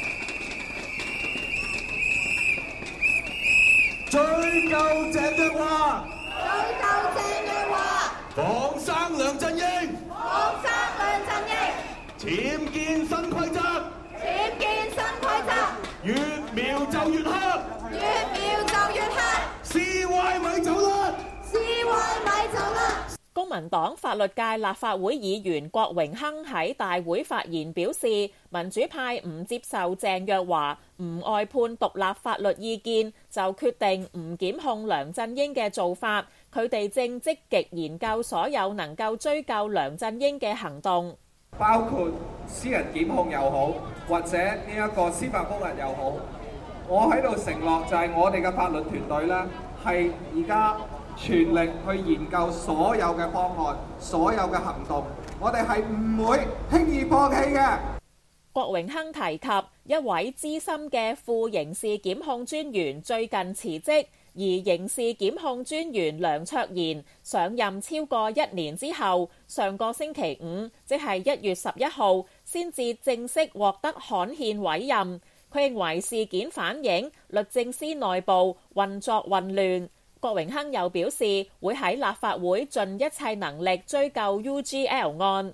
追究鄭若驊， 追究鄭若驊， 放生梁振英， 放生梁振英， 僭建新規則， 僭建新規則， 越描就越黑， 越描就越黑。 CY 咪走啦 ！CY 咪走啦！ 公民黨法律界立法會議員郭榮鏗喺大會發言表示，民主派唔接受鄭若驊唔外判獨立法律意見，就決定唔檢控梁振英嘅做法。佢哋正積極研究所有能夠追究梁振英嘅行動， 包括私人檢控又好，或者呢一個司法覆核又好。我喺度承諾就係我哋嘅法律團隊呢，係而家全力去研究所有嘅方案，所有嘅行動，我哋係唔會輕易放棄嘅。 郭榮鏗提及一位資深嘅副刑事檢控專員最近辭職，而刑事檢控專員梁卓賢上任超過1年之後，上個星期五，即係1月11號，先至正式獲得刊憲委任。佢認為事件反映律政司內部運作混亂。郭榮鏗又表示會喺立法會盡一切能力追究 UGL 案。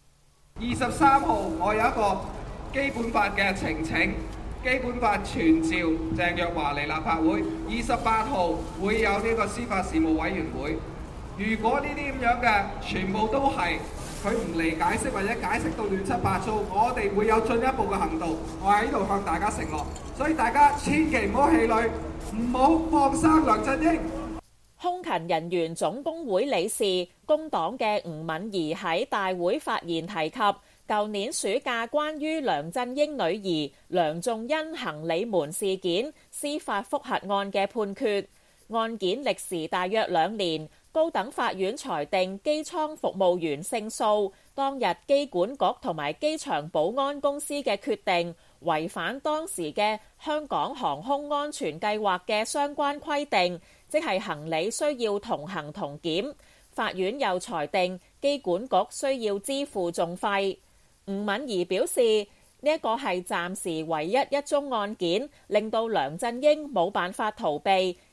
23號我有一個基本法嘅呈請，基本法傳召鄭若驊嚟立法會。28號會有呢個司法事務委員會。如果呢啲咁樣嘅全部都係佢唔嚟解釋，或者解釋到亂七八糟，我哋會有進一步嘅行動。我喺度向大家承諾，所以大家千祈唔好氣餒，唔好放生梁振英。 空勤人員總工會理事工黨嘅吳敏儀喺大會發言提及，舊年暑假關於梁振英女兒梁仲恩行李門事件司法覆核案嘅判決，案件歷時大約2年。高等法院裁定機艙服務員勝訴，當日機管局同埋機場保安公司嘅決定違反當時嘅香港航空安全計劃嘅相關規定，即係行李需要同行同檢。法院又裁定機管局需要支付訟費。吳敏儀表示，呢一個係暫時唯一一宗案件，令到梁振英冇辦法逃避。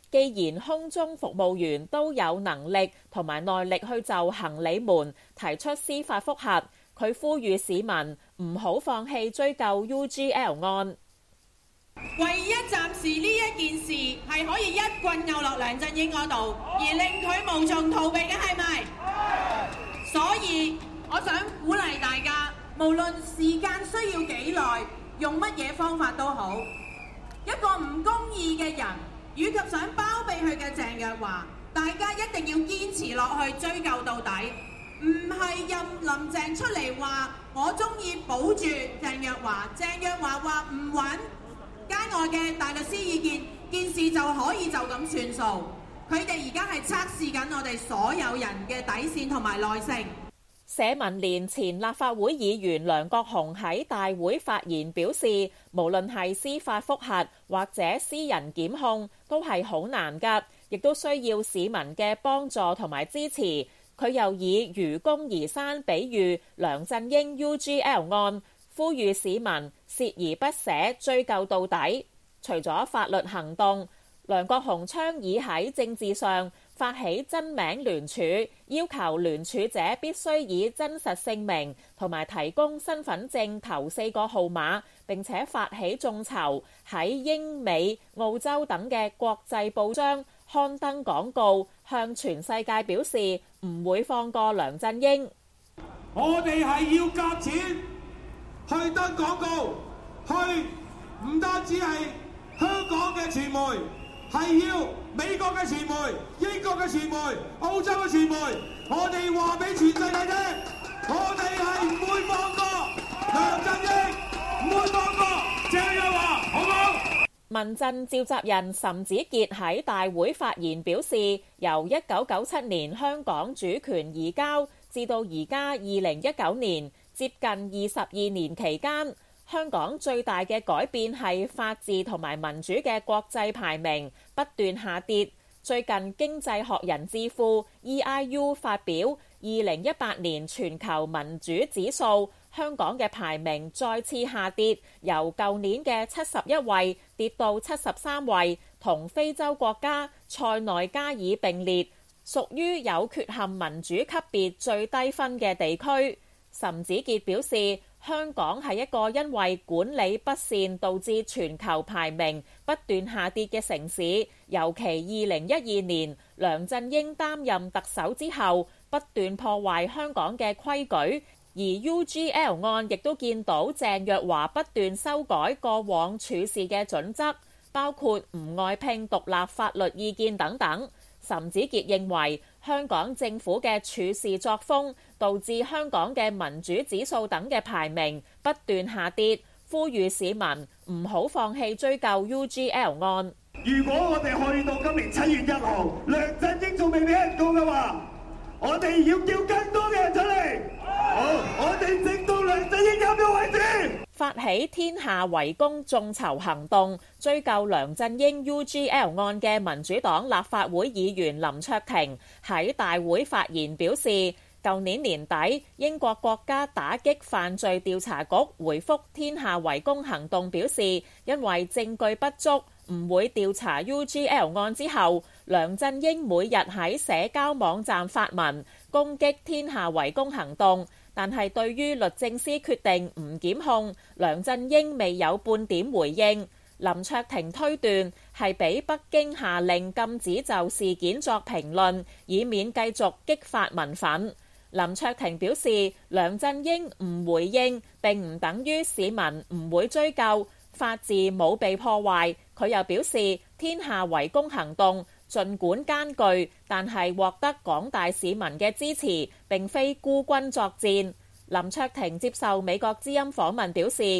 既然空中服務員都有能力同埋耐力去就行李門提出司法覆核，佢呼籲市民唔好放棄追究 UGL 案。 唯一暫時呢一件事係可以一棍拗落梁振英嗰度，而令佢無從逃避嘅係咪？所以我想鼓勵大家，無論時間需要幾耐，用乜嘢方法都好，一個唔公義嘅人，以及想包庇佢嘅鄭若驊，大家一定要堅持落去追究到底，唔係任林鄭出嚟話我中意保住鄭若驊，鄭若驊話唔揾街外嘅大律師意見，件事就可以就咁算數。佢哋而家係測試緊我哋所有人嘅底線同埋耐性。 社民連前立法會議員梁國雄喺大會發言表示，無論係司法覆核或者私人檢控，都係好難㗎，亦都需要市民嘅幫助同埋支持。佢又以愚公移山比喻梁振英 UGL 案，呼籲市民鍥而不捨追究到底。除咗法律行動，梁國雄倡議喺政治上發起真名聯署，要求聯署者必須以真實姓名同埋提供身份證頭4個號碼，並且發起眾籌，喺英美澳洲等嘅國際報章刊登廣告，向全世界表示唔會放過梁振英。 我哋係要夾錢去登廣告，去唔單止係香港嘅傳媒，係要美國嘅傳媒、英國嘅傳媒、澳洲嘅傳媒，我哋話俾全世界聽，我哋係唔會放過梁振英，唔會放過鄭若驊，好唔好？ 民陣召集人岑子傑喺大會發言表示，由1997年香港主權移交至到而家2019年，接近22年期間，香港最大嘅改變係法治同埋民主嘅國際排名不斷下跌。最近經濟學人智庫 EIU 發表2018年全球民主指數，香港嘅排名再次下跌，由舊年嘅71位跌到73位，同非洲國家塞內加爾並列，屬於有缺陷民主級別最低分嘅地區。岑子傑表示，香港係一個因為管理不善導致全球排名不斷下跌嘅城市，尤其2012年梁振英擔任特首之後，不斷破壞香港嘅規矩，而 UGL 案亦都見到鄭若驊不斷修改過往處事嘅準則，包括唔外聘獨立法律意見等等。岑子傑認為香港政府嘅處事作風導致香港嘅民主指數等嘅排名不斷下跌，呼籲市民唔好放棄追究 UGL 案。 如果我哋去到今年7月1號，梁振英仲未俾人告嘅話，我哋要叫更多嘅人出嚟。好，我哋直到梁振英入咗為止。 發起天下圍攻眾籌行動，追究梁振英 UGL 案嘅民主黨立法會議員林卓廷喺大會發言表示，舊年年底英國國家打擊犯罪調查局回覆天下圍攻行動表示，因為證據不足，唔會調查 UGL 案之後，梁振英每日喺社交網站發文攻擊天下圍攻行動。但係對於律政司決定唔檢控，梁振英未有半點回應。林卓廷推斷係俾北京下令禁止就事件作評論，以免繼續激發民憤。林卓廷表示，梁振英唔回應並唔等於市民唔會追究，法治冇被破壞。佢又表示，天下圍攻行動儘管艱巨，但係獲得廣大市民嘅支持，並非孤軍作戰。林卓廷接受美國之音訪問表示，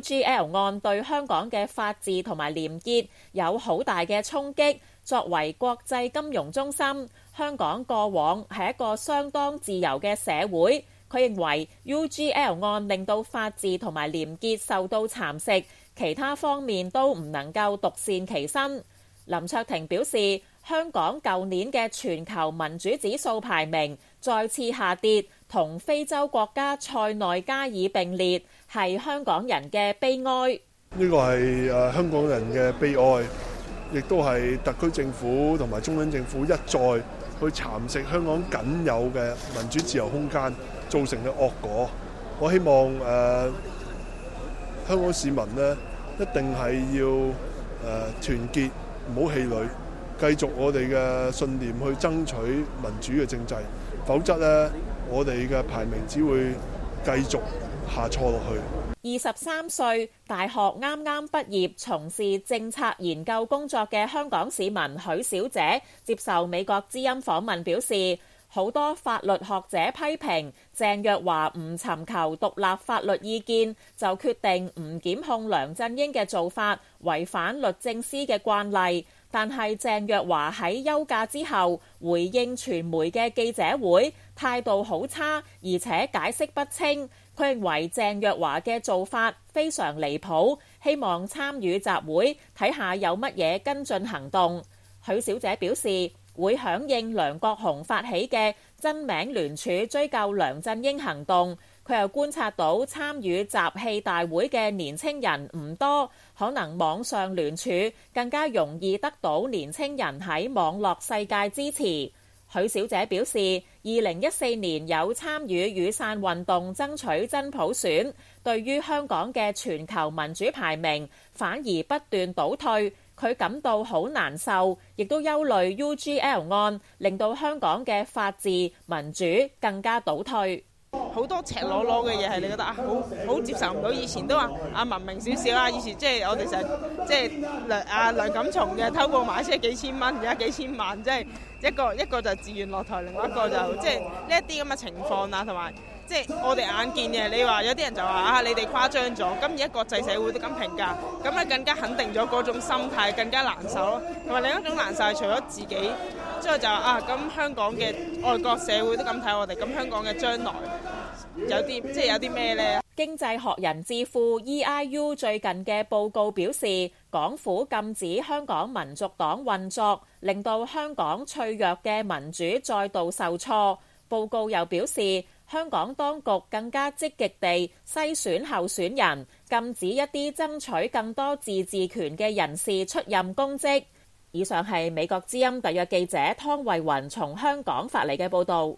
UGL 案對香港嘅法治同埋廉潔有好大嘅衝擊。作為國際金融中心，香港過往係一個相當自由嘅社會。佢認為 UGL 案令到法治同埋廉潔受到蠶食，其他方面都唔能夠獨善其身。林卓廷表示，香港舊年嘅全球民主指數排名再次下跌，同非洲國家塞內加爾並列，係香港人嘅悲哀。 呢個係香港人嘅悲哀。 亦都係特區政府同埋中央政府一再去蠶食香港僅有嘅民主自由空間造成嘅惡果。我希望香港市民呢，一定係要團結，唔好氣餒，繼續我哋嘅信念去爭取民主嘅政制，否則呢，我哋嘅排名只會繼續下挫落去。 23歲，大學啱啱畢業，從事政策研究工作嘅香港市民許小姐接受美國之音訪問表示，好多法律學者批評鄭若驊唔尋求獨立法律意見就決定唔檢控梁振英嘅做法違反律政司嘅慣例，但係鄭若驊喺休假之後回應傳媒嘅記者會態度好差，而且解釋不清。佢認為鄭若驊嘅做法非常離譜，希望參與集會睇下有乜嘢跟進行動。許小姐表示會響應梁國雄發起嘅真名聯署追究梁振英行動。佢又觀察到參與集氣大會嘅年青人唔多，可能網上聯署更加容易得到年青人喺網絡世界支持。許小姐表示，2014年有參與雨傘運動爭取真普選，對於香港嘅全球民主排名反而不斷倒退，佢感到好難受，亦都憂慮 UGL 案令到香港嘅法治民主更加倒退。 好多赤裸裸嘅嘢係你覺得好接受唔到，以前都話文明少少啊，以前即係我哋成日即係梁錦松嘅偷過買車幾千蚊，而家幾千萬，即係一個就自願落台，另外一個就即係呢一啲咁嘅情況啊，同埋即係我哋眼見嘅。你話有啲人就話你哋誇張咗，咁而家國際社會都咁評價，咁啊更加肯定咗嗰種心態，更加難受咯。同埋另一種難受係除咗自己之後就話咁香港嘅外國社會都咁睇我哋，咁香港嘅將來有啲咩呢？ 經濟學人智庫 EIU 最近嘅報告表示，港府禁止香港民族黨運作，令到香港脆弱嘅民主再度受挫。報告又表示，香港當局更加積極地篩選候選人，禁止一啲爭取更多自治權嘅人士出任公職。以上係美國之音特約記者湯慧雲從香港發嚟嘅報導。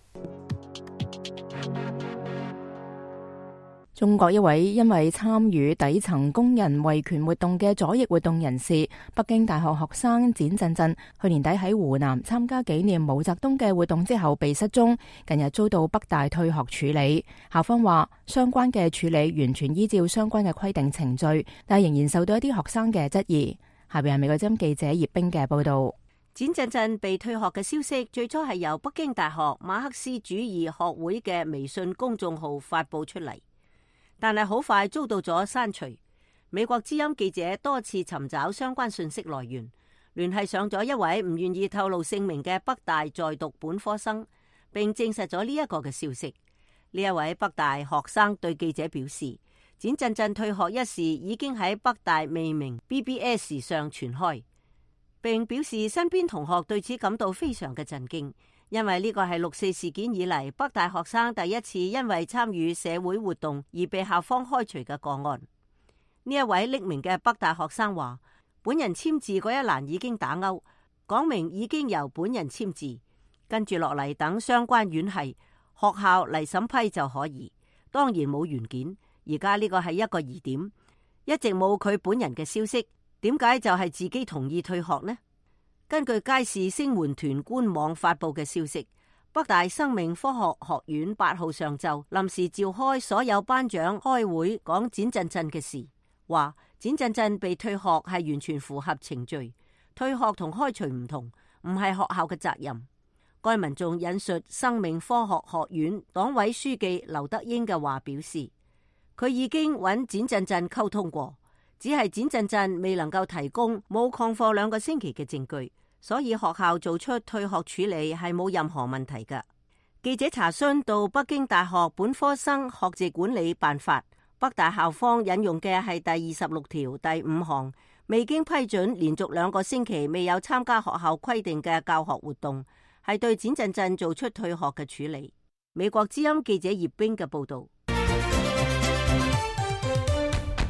中國一位因為參與底層工人維權活動嘅左翼活動人士，北京大學學生展振振，去年底喺湖南參加紀念毛澤東嘅活動之後被失蹤，近日遭到北大退學處理。校方話相關嘅處理完全依照相關嘅規定程序，但仍然受到一啲學生嘅質疑。下邊係美國之音記者葉冰嘅報道。 展振振被退學嘅消息最初係由北京大學馬克思主義學會嘅微信公眾號發佈出嚟，但係好快遭到咗刪除。美國之音記者多次尋找相關信息來源，聯繫上咗一位唔願意透露姓名嘅北大在讀本科生，並證實咗呢一個嘅消息。呢一位北大學生對記者表示，展振振退學一事已經喺北大未名 BBS 上傳開，並表示身邊同學對此感到非常嘅震驚，因為呢個係6.4事件以嚟北大學生第一次因為參與社會活動而被校方開除嘅個案。呢一位匿名嘅北大學生話，本人簽字嗰一欄已經打勾，講明已經由本人簽字，跟住落嚟等相關院系學校嚟審批就可以。當然冇原件，而家呢個係一個疑點，一直冇佢本人嘅消息，點解就係自己同意退學呢？根據街市聲援團官網發佈嘅消息，北大生命科學學院8號上晝臨時召開所有班長開會講展振振嘅事，話展振振被退學係完全符合程序，退學同開除唔同，唔係學校嘅責任。該文仲引述生命科學學院黨委書記劉德英嘅話表示，佢已經揾展振振溝通過，只係展振振未能夠提供冇曠課2個星期嘅證據，所以學校做出退學處理係冇任何問題㗎。記者查詢到北京大學本科生學籍管理辦法，北大校方引用嘅係第26條第5項，未經批准連續2個星期未有參加學校規定嘅教學活動，係對展振振做出退學嘅處理。美國之音記者葉冰嘅報道。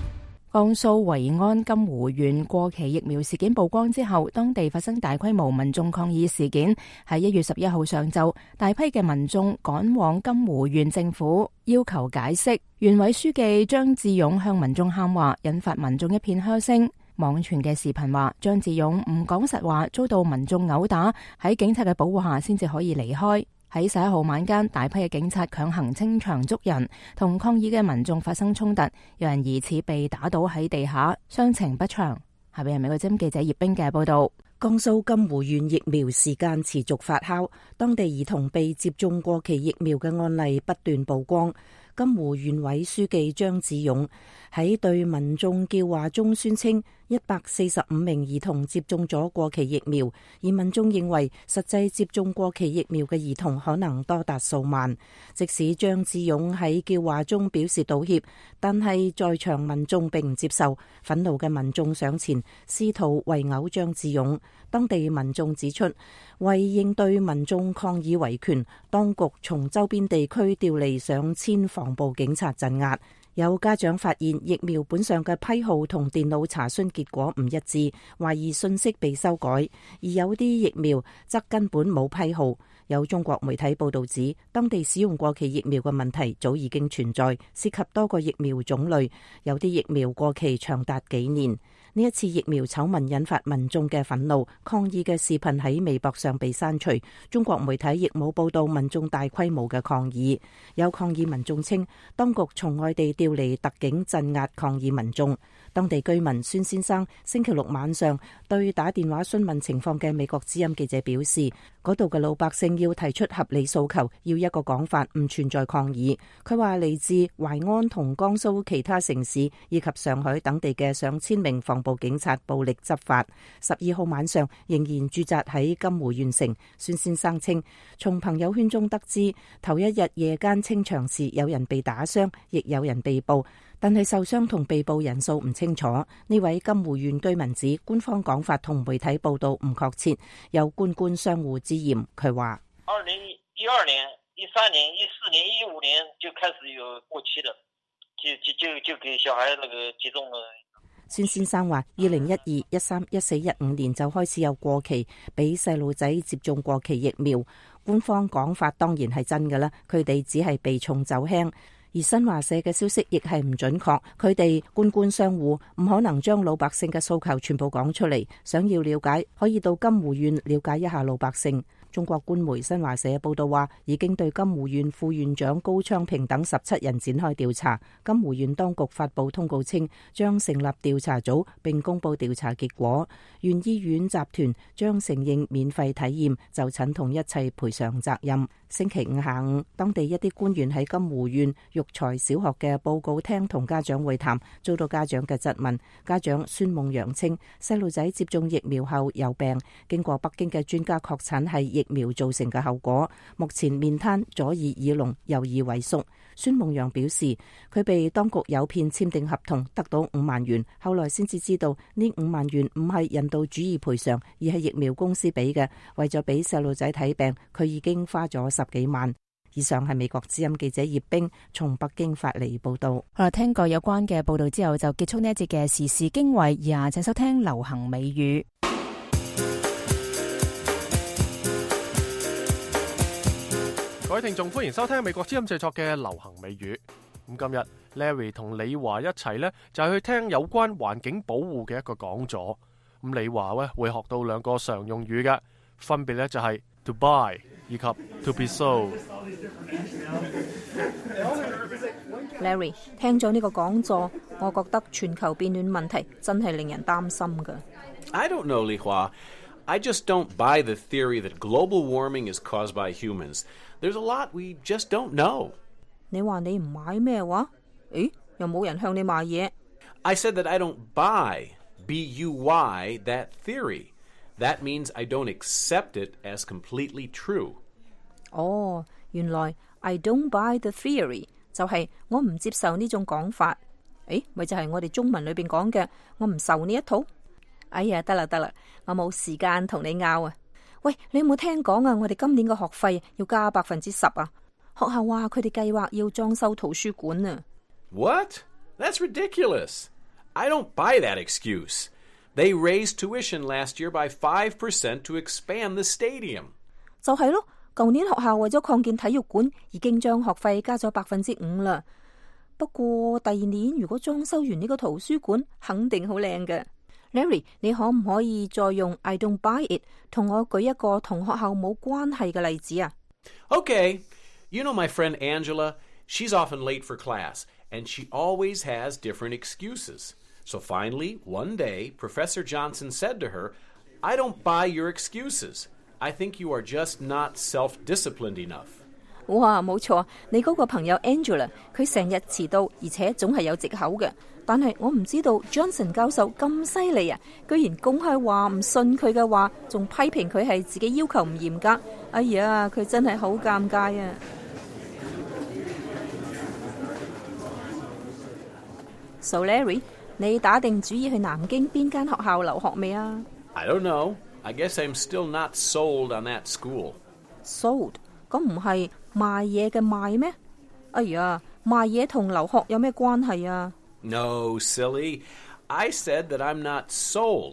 江蘇維安金湖縣過期疫苗事件曝光之後，當地發生大規模民眾抗議事件。喺1月11號上晝，大批嘅民眾趕往金湖縣政府要求解釋。縣委書記張志勇向民眾喊話，引發民眾一片噓聲。網傳嘅視頻話，張志勇唔講實話，遭到民眾毆打，喺警察嘅保護下先至可以離開。喺11號晚間，大批嘅警察強行清場捉人，同抗議嘅民眾發生衝突，有人疑似被打倒喺地下，傷情不詳。下邊係美國之音記者葉冰嘅報道。 江蘇金湖縣疫苗事件持續發酵，當地兒童被接種過期疫苗嘅案例不斷曝光。金湖縣委書記張志勇喺對民眾叫話中宣稱145名兒童接種咗過期疫苗，而民眾認為實際接種過期疫苗嘅兒童可能多達數萬。即使張志勇喺叫話中表示道歉，但係在場民眾並唔接受，憤怒嘅民眾上前試圖圍毆張志勇。當地民眾指出，為應對民眾抗議維權，當局從周邊地區調嚟上千防暴警察鎮壓。有家長發現疫苗本上嘅批號同電腦查詢結果唔一致，懷疑信息被修改，而有啲疫苗則根本冇批號。有中國媒體報道指，當地使用過期疫苗嘅問題早已經存在，涉及多個疫苗種類，有啲疫苗過期長達幾年。呢一次疫苗醜聞引發民眾嘅憤怒，抗議嘅視頻喺微博上被刪除。中國媒體亦冇報道民眾大規模嘅抗議。有抗議民眾稱，當局從外地調嚟特警鎮壓抗議民眾。當地居民孫先生星期六晚上對打電話詢問情況嘅美國之音記者表示，嗰度嘅老百姓要提出合理訴求，要一個講法，唔存在抗議。佢話嚟自淮安同江蘇其他城市以及上海等地嘅上千名防暴警察暴力執法。12號晚上仍然駐紮喺金湖縣城。孫先生稱，從朋友圈中得知，頭一日夜間清場時有人被打傷，亦有人被捕，但係受傷同被捕人數唔清楚。呢位金湖縣居民指，官方講法同媒體報道唔確切，有官官相護之嫌。佢話 2012年、13年、14年、15年就開始有過期的，就給小孩那個接種了。 孫先生話2012、13、14、15年就開始有過期，俾細路仔接種過期疫苗。官方講法當然係真㗎啦，佢哋只係避重就輕。而新華社嘅消息亦係唔準確，佢哋官官相護，唔可能將老百姓嘅訴求全部講出嚟。想要了解，可以到金湖縣了解一下老百姓。中國官媒新華社報道話，已經對金湖縣副縣長高昌平等17人展開調查。金湖縣當局發布通告稱，將成立調查組並公布調查結果。縣醫院集團將承認免費體驗、就診同一切賠償責任。星期五下午，當地一啲官員喺金湖縣育才小學嘅報告廳同家長會談，遭到家長嘅質問。家長孫夢陽稱，細路仔接種疫苗後有病，經過北京嘅專家確診係疫苗造成嘅後果，目前面癱、左耳耳聾、右耳萎縮。孫夢陽表示，佢被當局誘騙簽訂合同，得到5萬元，後來先至知道呢5萬元唔係人道主義賠償，而係疫苗公司俾嘅。為咗俾細路仔睇病，佢已經花咗10幾萬。以上係美國之音記者葉冰從北京發嚟報道。 好啦，聽過有關嘅報道之後，就結束呢一節嘅時事經緯。以下請收聽流行美語。 各位聽眾，歡迎收聽美國之音製作嘅流行美語。咁今日 Larry 同李華一齊呢，就係去聽有關環境保護嘅一個講座。咁李華呢會學到2個常用語嘅，分別呢就係 to buy 以及 to be sold。 Larry 聽咗呢個講座，我覺得全球變暖問題真係令人擔心㗎。 I don't know, Li Hua. I just don't buy the theory that global warming is caused by humans. There's a lot we just don't know. 你話你唔買咩話？誒，又冇人向你賣嘢。 I said that I don't buy, B-U-Y, that theory. That means I don't accept it as completely true. 哦，原來 I don't buy the theory 就係我唔接受呢種講法。誒，咪就係我哋中文裏邊講嘅，我唔受呢一套。哎呀，得啦，我冇時間同你拗啊！喂，你有冇聽講啊？我哋今年嘅學費要加10%啊！學校話佢哋計劃要裝修圖書館啊！ What? That's ridiculous. I don't buy that excuse. They raised tuition last year by 5% to expand the stadium. 就係咯，舊年學校為咗擴建體育館，已經將學費加咗5%啦。不過第二年如果裝修完呢個圖書館，肯定好靚嘅。Larry， 你可唔可以再用 I don't buy it 同我舉一個同學校冇關係嘅例子啊？ Okay, you know my friend Angela? She's often late for class, and she always has different excuses. So finally, one day, Professor Johnson said to her, I don't buy your excuses. I think you are just not self-disciplined enough. 哇，冇錯，你嗰個朋友 Angela， 佢成日遲到，而且總係有藉口嘅。但係我唔知道 Johnson 教授咁犀利啊，居然公開話唔信佢嘅話，仲批評佢係自己要求唔嚴格。哎呀，佢真係好尷尬啊！ So Larry， 你打定主意去南京邊間學校留學未啊？ I don't know. I guess I'm still not sold on that school. Sold？ 咁唔係賣嘢嘅賣咩？哎呀，賣嘢同留學有咩關係啊？ No, silly. I said that I'm not sold,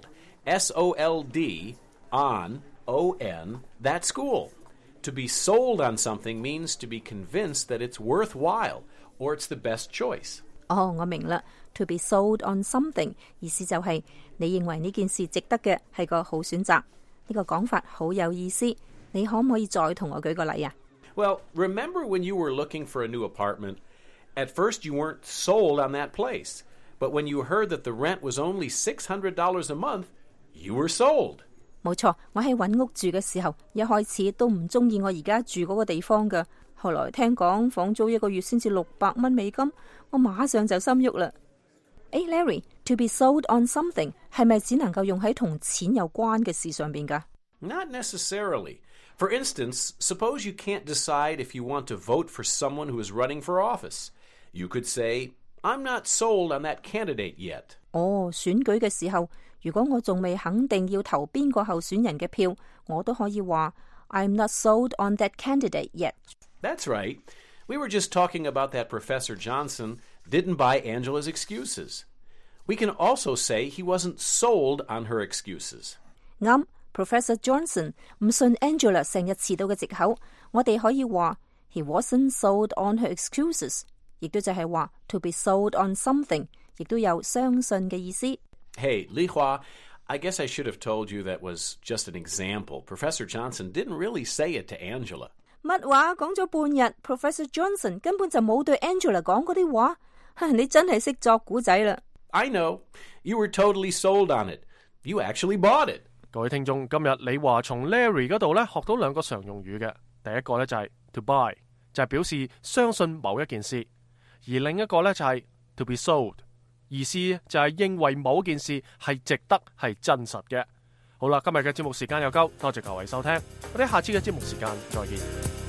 S-O-L-D, on, O-N, that school. To be sold on something means to be convinced that it's worthwhile or it's the best choice. 哦，我明啦。To be sold on something 意思就係你認為呢件事值得嘅係個好選擇。呢個講法好有意思。你可唔可以再同我舉個例啊？ Well, remember when you were looking for a new apartment? At first you weren't sold on that place. But when you heard that the rent was only $600 a month, you were sold. 冇錯，我喺揾屋住嘅時候，一開始都唔中意我而家住嗰個地方㗎。後來聽講房租一個月先至$600美金，我馬上就心喐啦。Larry, to be sold on something 係咪只能夠用喺同錢有關嘅事上邊㗎？ Not necessarily. For instance, suppose you can't decide if you want to vote for someone who is running for office. You could say, I'm not sold on that candidate yet. 哦，選舉嘅時候，如果我仲未肯定要投邊個候選人嘅票，我都可以話 I'm not sold on that candidate yet. That's right. We were just talking about that Professor Johnson didn't buy Angela's excuses. We can also say he wasn't sold on her excuses. 啱 ，Professor Johnson 唔信 Angela 成日遲到嘅藉口，我哋可以話 he wasn't sold on her excuses， 亦都就係話 to be sold on something， 亦都有相信嘅意思。 Hey, Li Hua, I guess I should have told you that was just an example. Professor Johnson didn't really say it to Angela. 乜話講咗半日 ，Professor Johnson 根本就冇對 Angela 講嗰啲話，你真係識作古仔啦。 I know. You were totally sold on it. You actually bought it. 各位聽眾，今日你話從 Larry 嗰度咧學到兩個常用語嘅，第一個咧就係 to buy， 就係表示相信某一件事，而另一個咧就係 to be sold， 意思就係認為某件事係值得係真實嘅。好啦，今日嘅節目時間又夠，多謝各位收聽，我哋下次嘅節目時間再見。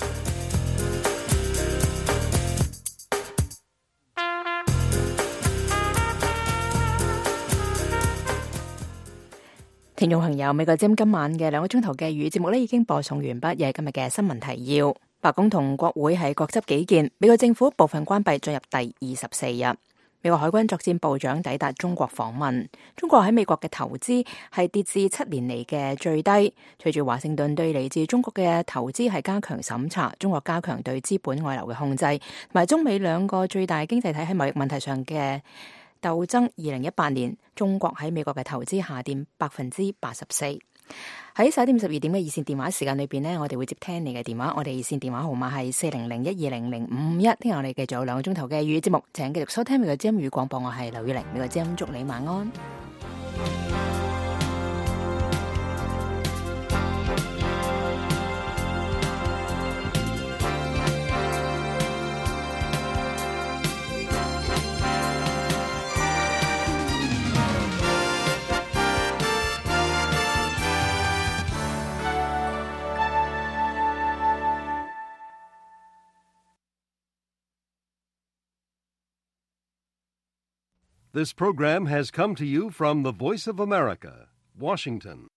聽眾朋友，美國之音今晚嘅2個鐘頭嘅粵語節目呢已經播送完畢，又係今日嘅新聞提要。白宮同國會係各執己見，美國政府部分關閉進入第24日。美國海軍作戰部長抵達中國訪問。中國喺美國嘅投資係跌至7年嚟嘅最低。隨住華盛頓對嚟自中國嘅投資係加強審查，中國加強對資本外流嘅控制，同埋中美兩個最大經濟體喺貿易問題上嘅鬥爭。2018年，中國喺美國嘅投資下跌84%。喺11點12點嘅熱線電話時間裏邊呢，我哋會接聽你嘅電話。我哋熱線電話號碼係4001200551。聽日我哋繼續有2個鐘頭嘅粵語節目，請繼續收聽美國之音語廣播。我係劉宇玲，美國之音祝你晚安。 This program has come to you from the Voice of America, Washington.